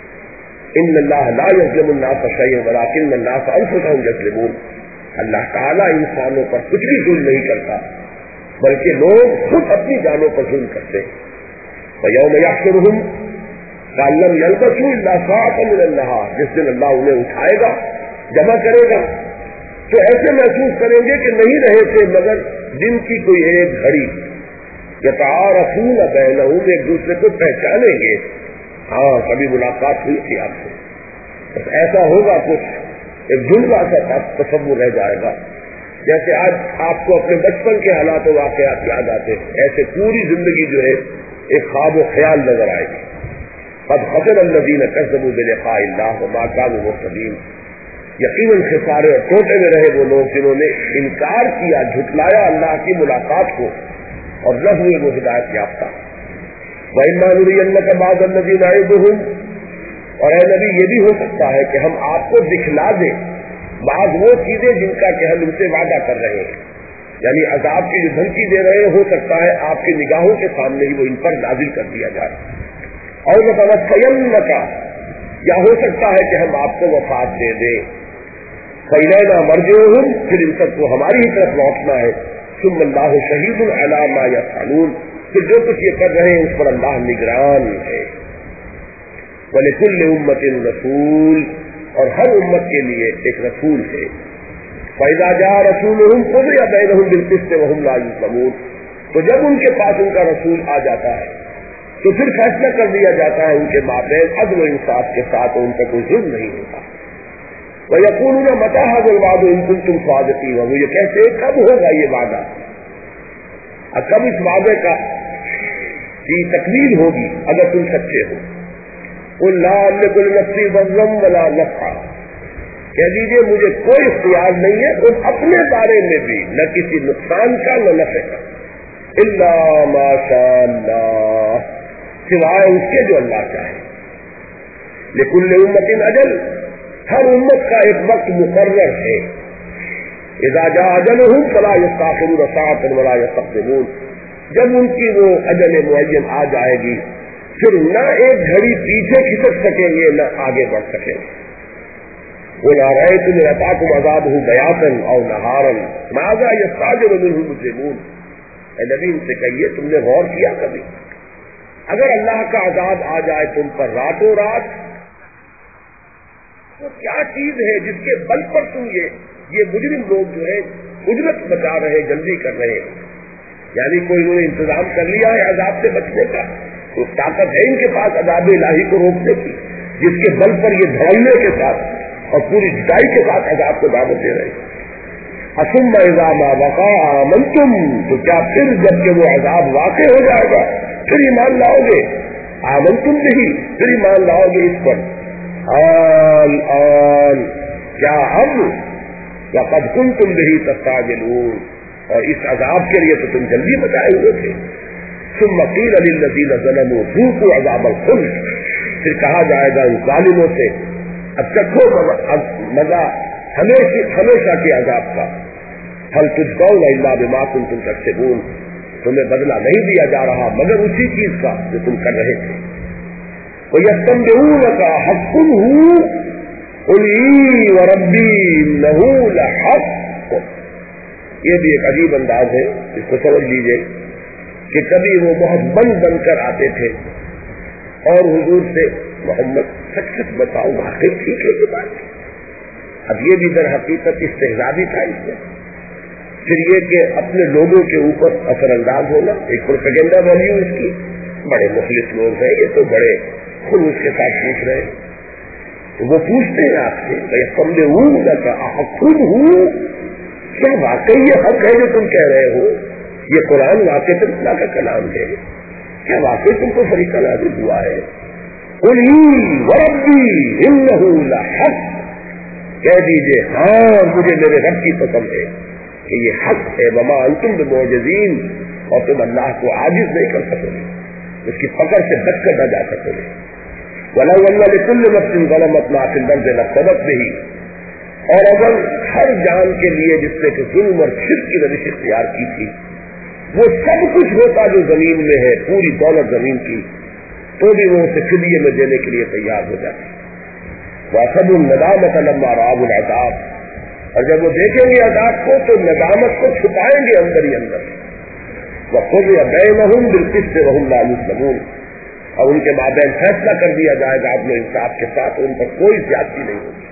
S2: ان اللہ لا یظلم الناس شیئا ولکن الناس انفسهم یظلمون، اللہ تعالیٰ انسانوں پر کچھ بھی ظلم نہیں کرتا بلکہ لوگ خود اپنی جانوں پر ظلم کرتے ہیں. وَيَوْمَ يَحْشُرُهُمْ كَأَن لَّمْ يَلْبَثُوا إِلَّا سَاعَةً مِّنَ النَّهَارِ، جس دن اللہ انہیں اٹھائے گا جمع کرے گا تو ایسے محسوس کریں گے کہ نہیں رہے تھے مگر دن کی کوئی ایک گھڑی. يَتَعَارَفُونَ بَيْنَهُمْ، ایک دوسرے کو پہچانیں گے، ہاں کبھی ملاقات ہوئی تھی آپ سے. بس ایسا ہوگا کچھ ایک جملہ سا تصور رہ جائے گا جیسے آج آپ کو اپنے بچپن کے حالات و واقعات یاد آتے ہیں، ایسے پوری زندگی جو ہے ایک خواب و خیال نظر آئے گی. قد خسر الذین کذبوا بلقاء اللہ وما كانوا مهتدین، یقیناً خسارے اور ٹوٹے میں رہے وہ لوگ جنہوں نے انکار کیا، جھٹلایا اللہ کی ملاقات کو اور نہ ہوئے وہ ہدایت یافتہ. وَإِمَّا نُرِيَنَّكَ بَعْضَ الَّذِي نَعِدُهُمْ، اور اے نبی یہ بھی ہو سکتا ہے کہ ہم آپ کو دکھلا دیں بعض وہ چیزیں جن کا کہ ہم ان سے وعدہ کر رہے ہیں، یعنی عذاب کی جو دھمکی دے رہے ہیں ہو سکتا ہے آپ کی نگاہوں کے سامنے ہی وہ ان پر نازل کر دیا جائے. اور نَتَوَفَّيَنَّكَ، یا ہو سکتا ہے کہ ہم آپ کو وفات دے دیں. فَإِلَيْنَا مَرْجِعُهُمْ، پھر ان سب کو ہماری ہی طرف لوٹنا ہے. ثُمَّ اللَّهُ شَهِيدٌ عَلَىٰ مَا يَفْعَلُونَ، پھر جو کچھ یہ کر رہے ہیں اس پر اللہ نگران ہے. وَلِكُلِّ أُمَّةٍ رَسُولٌ، اور ہر امت کے لیے ایک رسول ہے. فَإِذَا جَاءَ رَسُولُهُمْ قُضِيَ بَيْنَهُمْ بِالْقِسْطِ وَهُمْ لَا يُظْلَمُونَ، تو جب ان کے پاس ان کا رسول آ جاتا ہے تو پھر فیصلہ کر دیا جاتا ہے ان کے مابین عدل و انصاف کے ساتھ، اور ان پر کوئی ظلم نہیں ہوتا. وَيَقُولُونَ مَتَىٰ هَٰذَا الْوَعْدُ إِن كُنتُمْ صَادِقِينَ، وہ یہ کہتے ہیں کب ہوگا یہ وعدہ، اور کب اس وعدے کا کی تکمیل ہوگی اگر تم سچے ہو. قُل لَّا أَمْلِكُ لِنَفْسِي ضَرًّا وَلَا نَفْعًا، کہہ دیجیے مجھے کوئی اختیار نہیں ہے خود اپنے بارے میں بھی، نہ کسی نقصان کا نہ نفع کا. الا ما شاء اللہ، سوائے اس کے جو اللہ چاہے. لکل امت اجل، ہر امت کا ایک وقت مقرر ہے. اذا جاء اجلهم فلا يستأخرون ساعة ولا يستقدمون، جب ان کی وہ اجل معین آ جائے گی پھر نہ ایک گھڑی پیچھے کھسک سکیں گے نہ آگے بڑھ سکیں گے. وَإِذَا رَأَيْتُمْ يَأْتِيكُمْ عَذَابُهُ بَيَاتًا أَوْ نَهَارًا مَاذَا يَسْتَعْجِلُ مِنْهُ الْمُجْرِمُونَ، اے نبی ان سے کہیے تم نے غور کیا کبھی اگر اللہ کا عذاب آ جائے تم پر راتوں رات تو کیا چیز ہے جس کے بل پر تم یہ یہ مجرم لوگ جو ہے اجرت بچا رہے، جلدی کر رہے ہیں. یعنی کوئی انہوں نے انتظام کر لیا ہے عذاب سے بچنے کا، تو طاقت ہے ان کے پاس عذاب الہی کو روکنے کی، جس کے بل پر یہ دھڑلے کے ساتھ اور پوری جدائی کے ساتھ عذاب کو دعوت دے رہے ہیں. ثم اذا ما وقع آمنتم، تو کیا پھر جب کہ وہ عذاب واقع ہو جائے گا پھر ایمان لاؤ گے. आमंतुम बिही, फिर ईमान लाओगे इस पर। आन आन, क्या अब वक़द कुंतुम बिही तस्ताजिलून, और इस अजाब के लिए तो तुम जल्दी बचाए हुए थे। सुम्मा क़ील लिल्लज़ीना ज़लमू ज़ूक़ू अज़ाबल ख़ुल्द, फिर कहा जाएगा उन जालिमों से अब चखो मजा हमेशा हमेशा के अजाब का। हल तुझकौन इल्ला बिमा कुंतुम तक्सिबून, तुम्हें बदला नहीं दिया जा रहा मगर उसी चीज का जो तुम कर रहे थे। वयस्तंबिऊनका हक़्क़ुहु क़ुल ई व रब्बी इन्नहु लहक़्क़, ये भी एक अजीब अंदाज है, इसको समझ लीजिए कि कभी वो बहुत बन बनकर आते थे और हुजूर से मोहम्मद सच सच बताओ वाकई ठीक है ये बात। अब ये भी दर हकीकत इस्तेहज़ा भी था इसमें। फिर ये कि अपने लोगों के ऊपर असरअंदाज होना, एक प्रोपेगेंडा वैल्यू इसकी। बड़े मुखलिस लोग हैं ये, तो बड़े खुलूस के साथ पूछ रहे हैं। तो वो पूछते हैं आपसे भाई समझे हूँ खुद हूँ, क्या वाकई ये हक है जो तुम कह रहे हो? ये कुरान वाकई अल्लाह का कलाम है, क्या वाकई तुमको फरीका नाज़िल हुआ है? क़ुल ई व रब्बी इन्नहु लहक़्क़, कह दीजिए हाँ मुझे मेरे रब की कसम है कि ये हक है। वमा अंतुम बिमुअजिज़ीन, और तुम अल्लाह को आजिज नहीं कर सकोगे, उसकी पकड़ से बचकर न जा सकोगे। वलौ अन्न लिकुल्लि नफ्सिन ज़लमत मा फ़िल अर्ज़ि लफ़्तदत बिही, और अगर हर जान के लिए जिसने कि जुल्म और शिर्क की रविश इख्तियार की थी वो सब कुछ होता जो जमीन में है, पूरी दौलत जमीन की, तो भी वो उसे फिदिये में देने के लिए तैयार हो जाती। वअख़ज़ुन नदामत लम्मा रअउल अज़ाब, और जब वो देखेंगे अज़ाब को तो नदामत को छुपाएंगे अंदर ही अंदर। वक़ुज़िय बैनहुम बिलक़िस्त वहुम ला युज़्लमून, और उनके माबैन फैसला कर दिया जाएगा अपने इंसाफ के साथ, उन पर कोई ज्यादती नहीं होगी।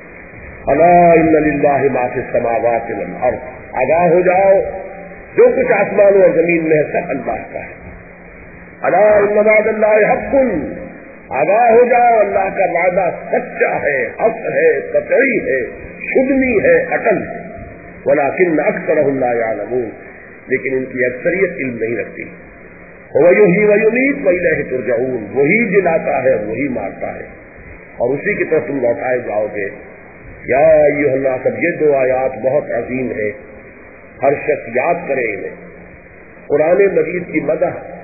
S2: अला इन्ना लिल्लाहि मा फ़िस समावाति वल अर्ज़, आगाह हो जाओ जो कुछ आसमानों और जमीन में है सब अल्लाह का है। अला इन्ना वअदल्लाहि हक़्क़ुन, आगाह हो जाओ अल्लाह का वादा सच्चा है, हक है, कतई है, शुद्धनी है, अटल है। वलाकिन्न अक्सरहुम ला यअलमून, लेकिन इनकी अक्सरियत इल्म नहीं रखती। हुवा युहयी व युमीत व इलैहि तुरजऊन, वही जिलाता है वही मारता है और उसी की तरफ तुम लौटाए जाओगे। या अय्युहन नास, अब ये दो आयात बहुत अजीम है, हर शख्स याद करे इन्हें। कुरान मजीद की मदह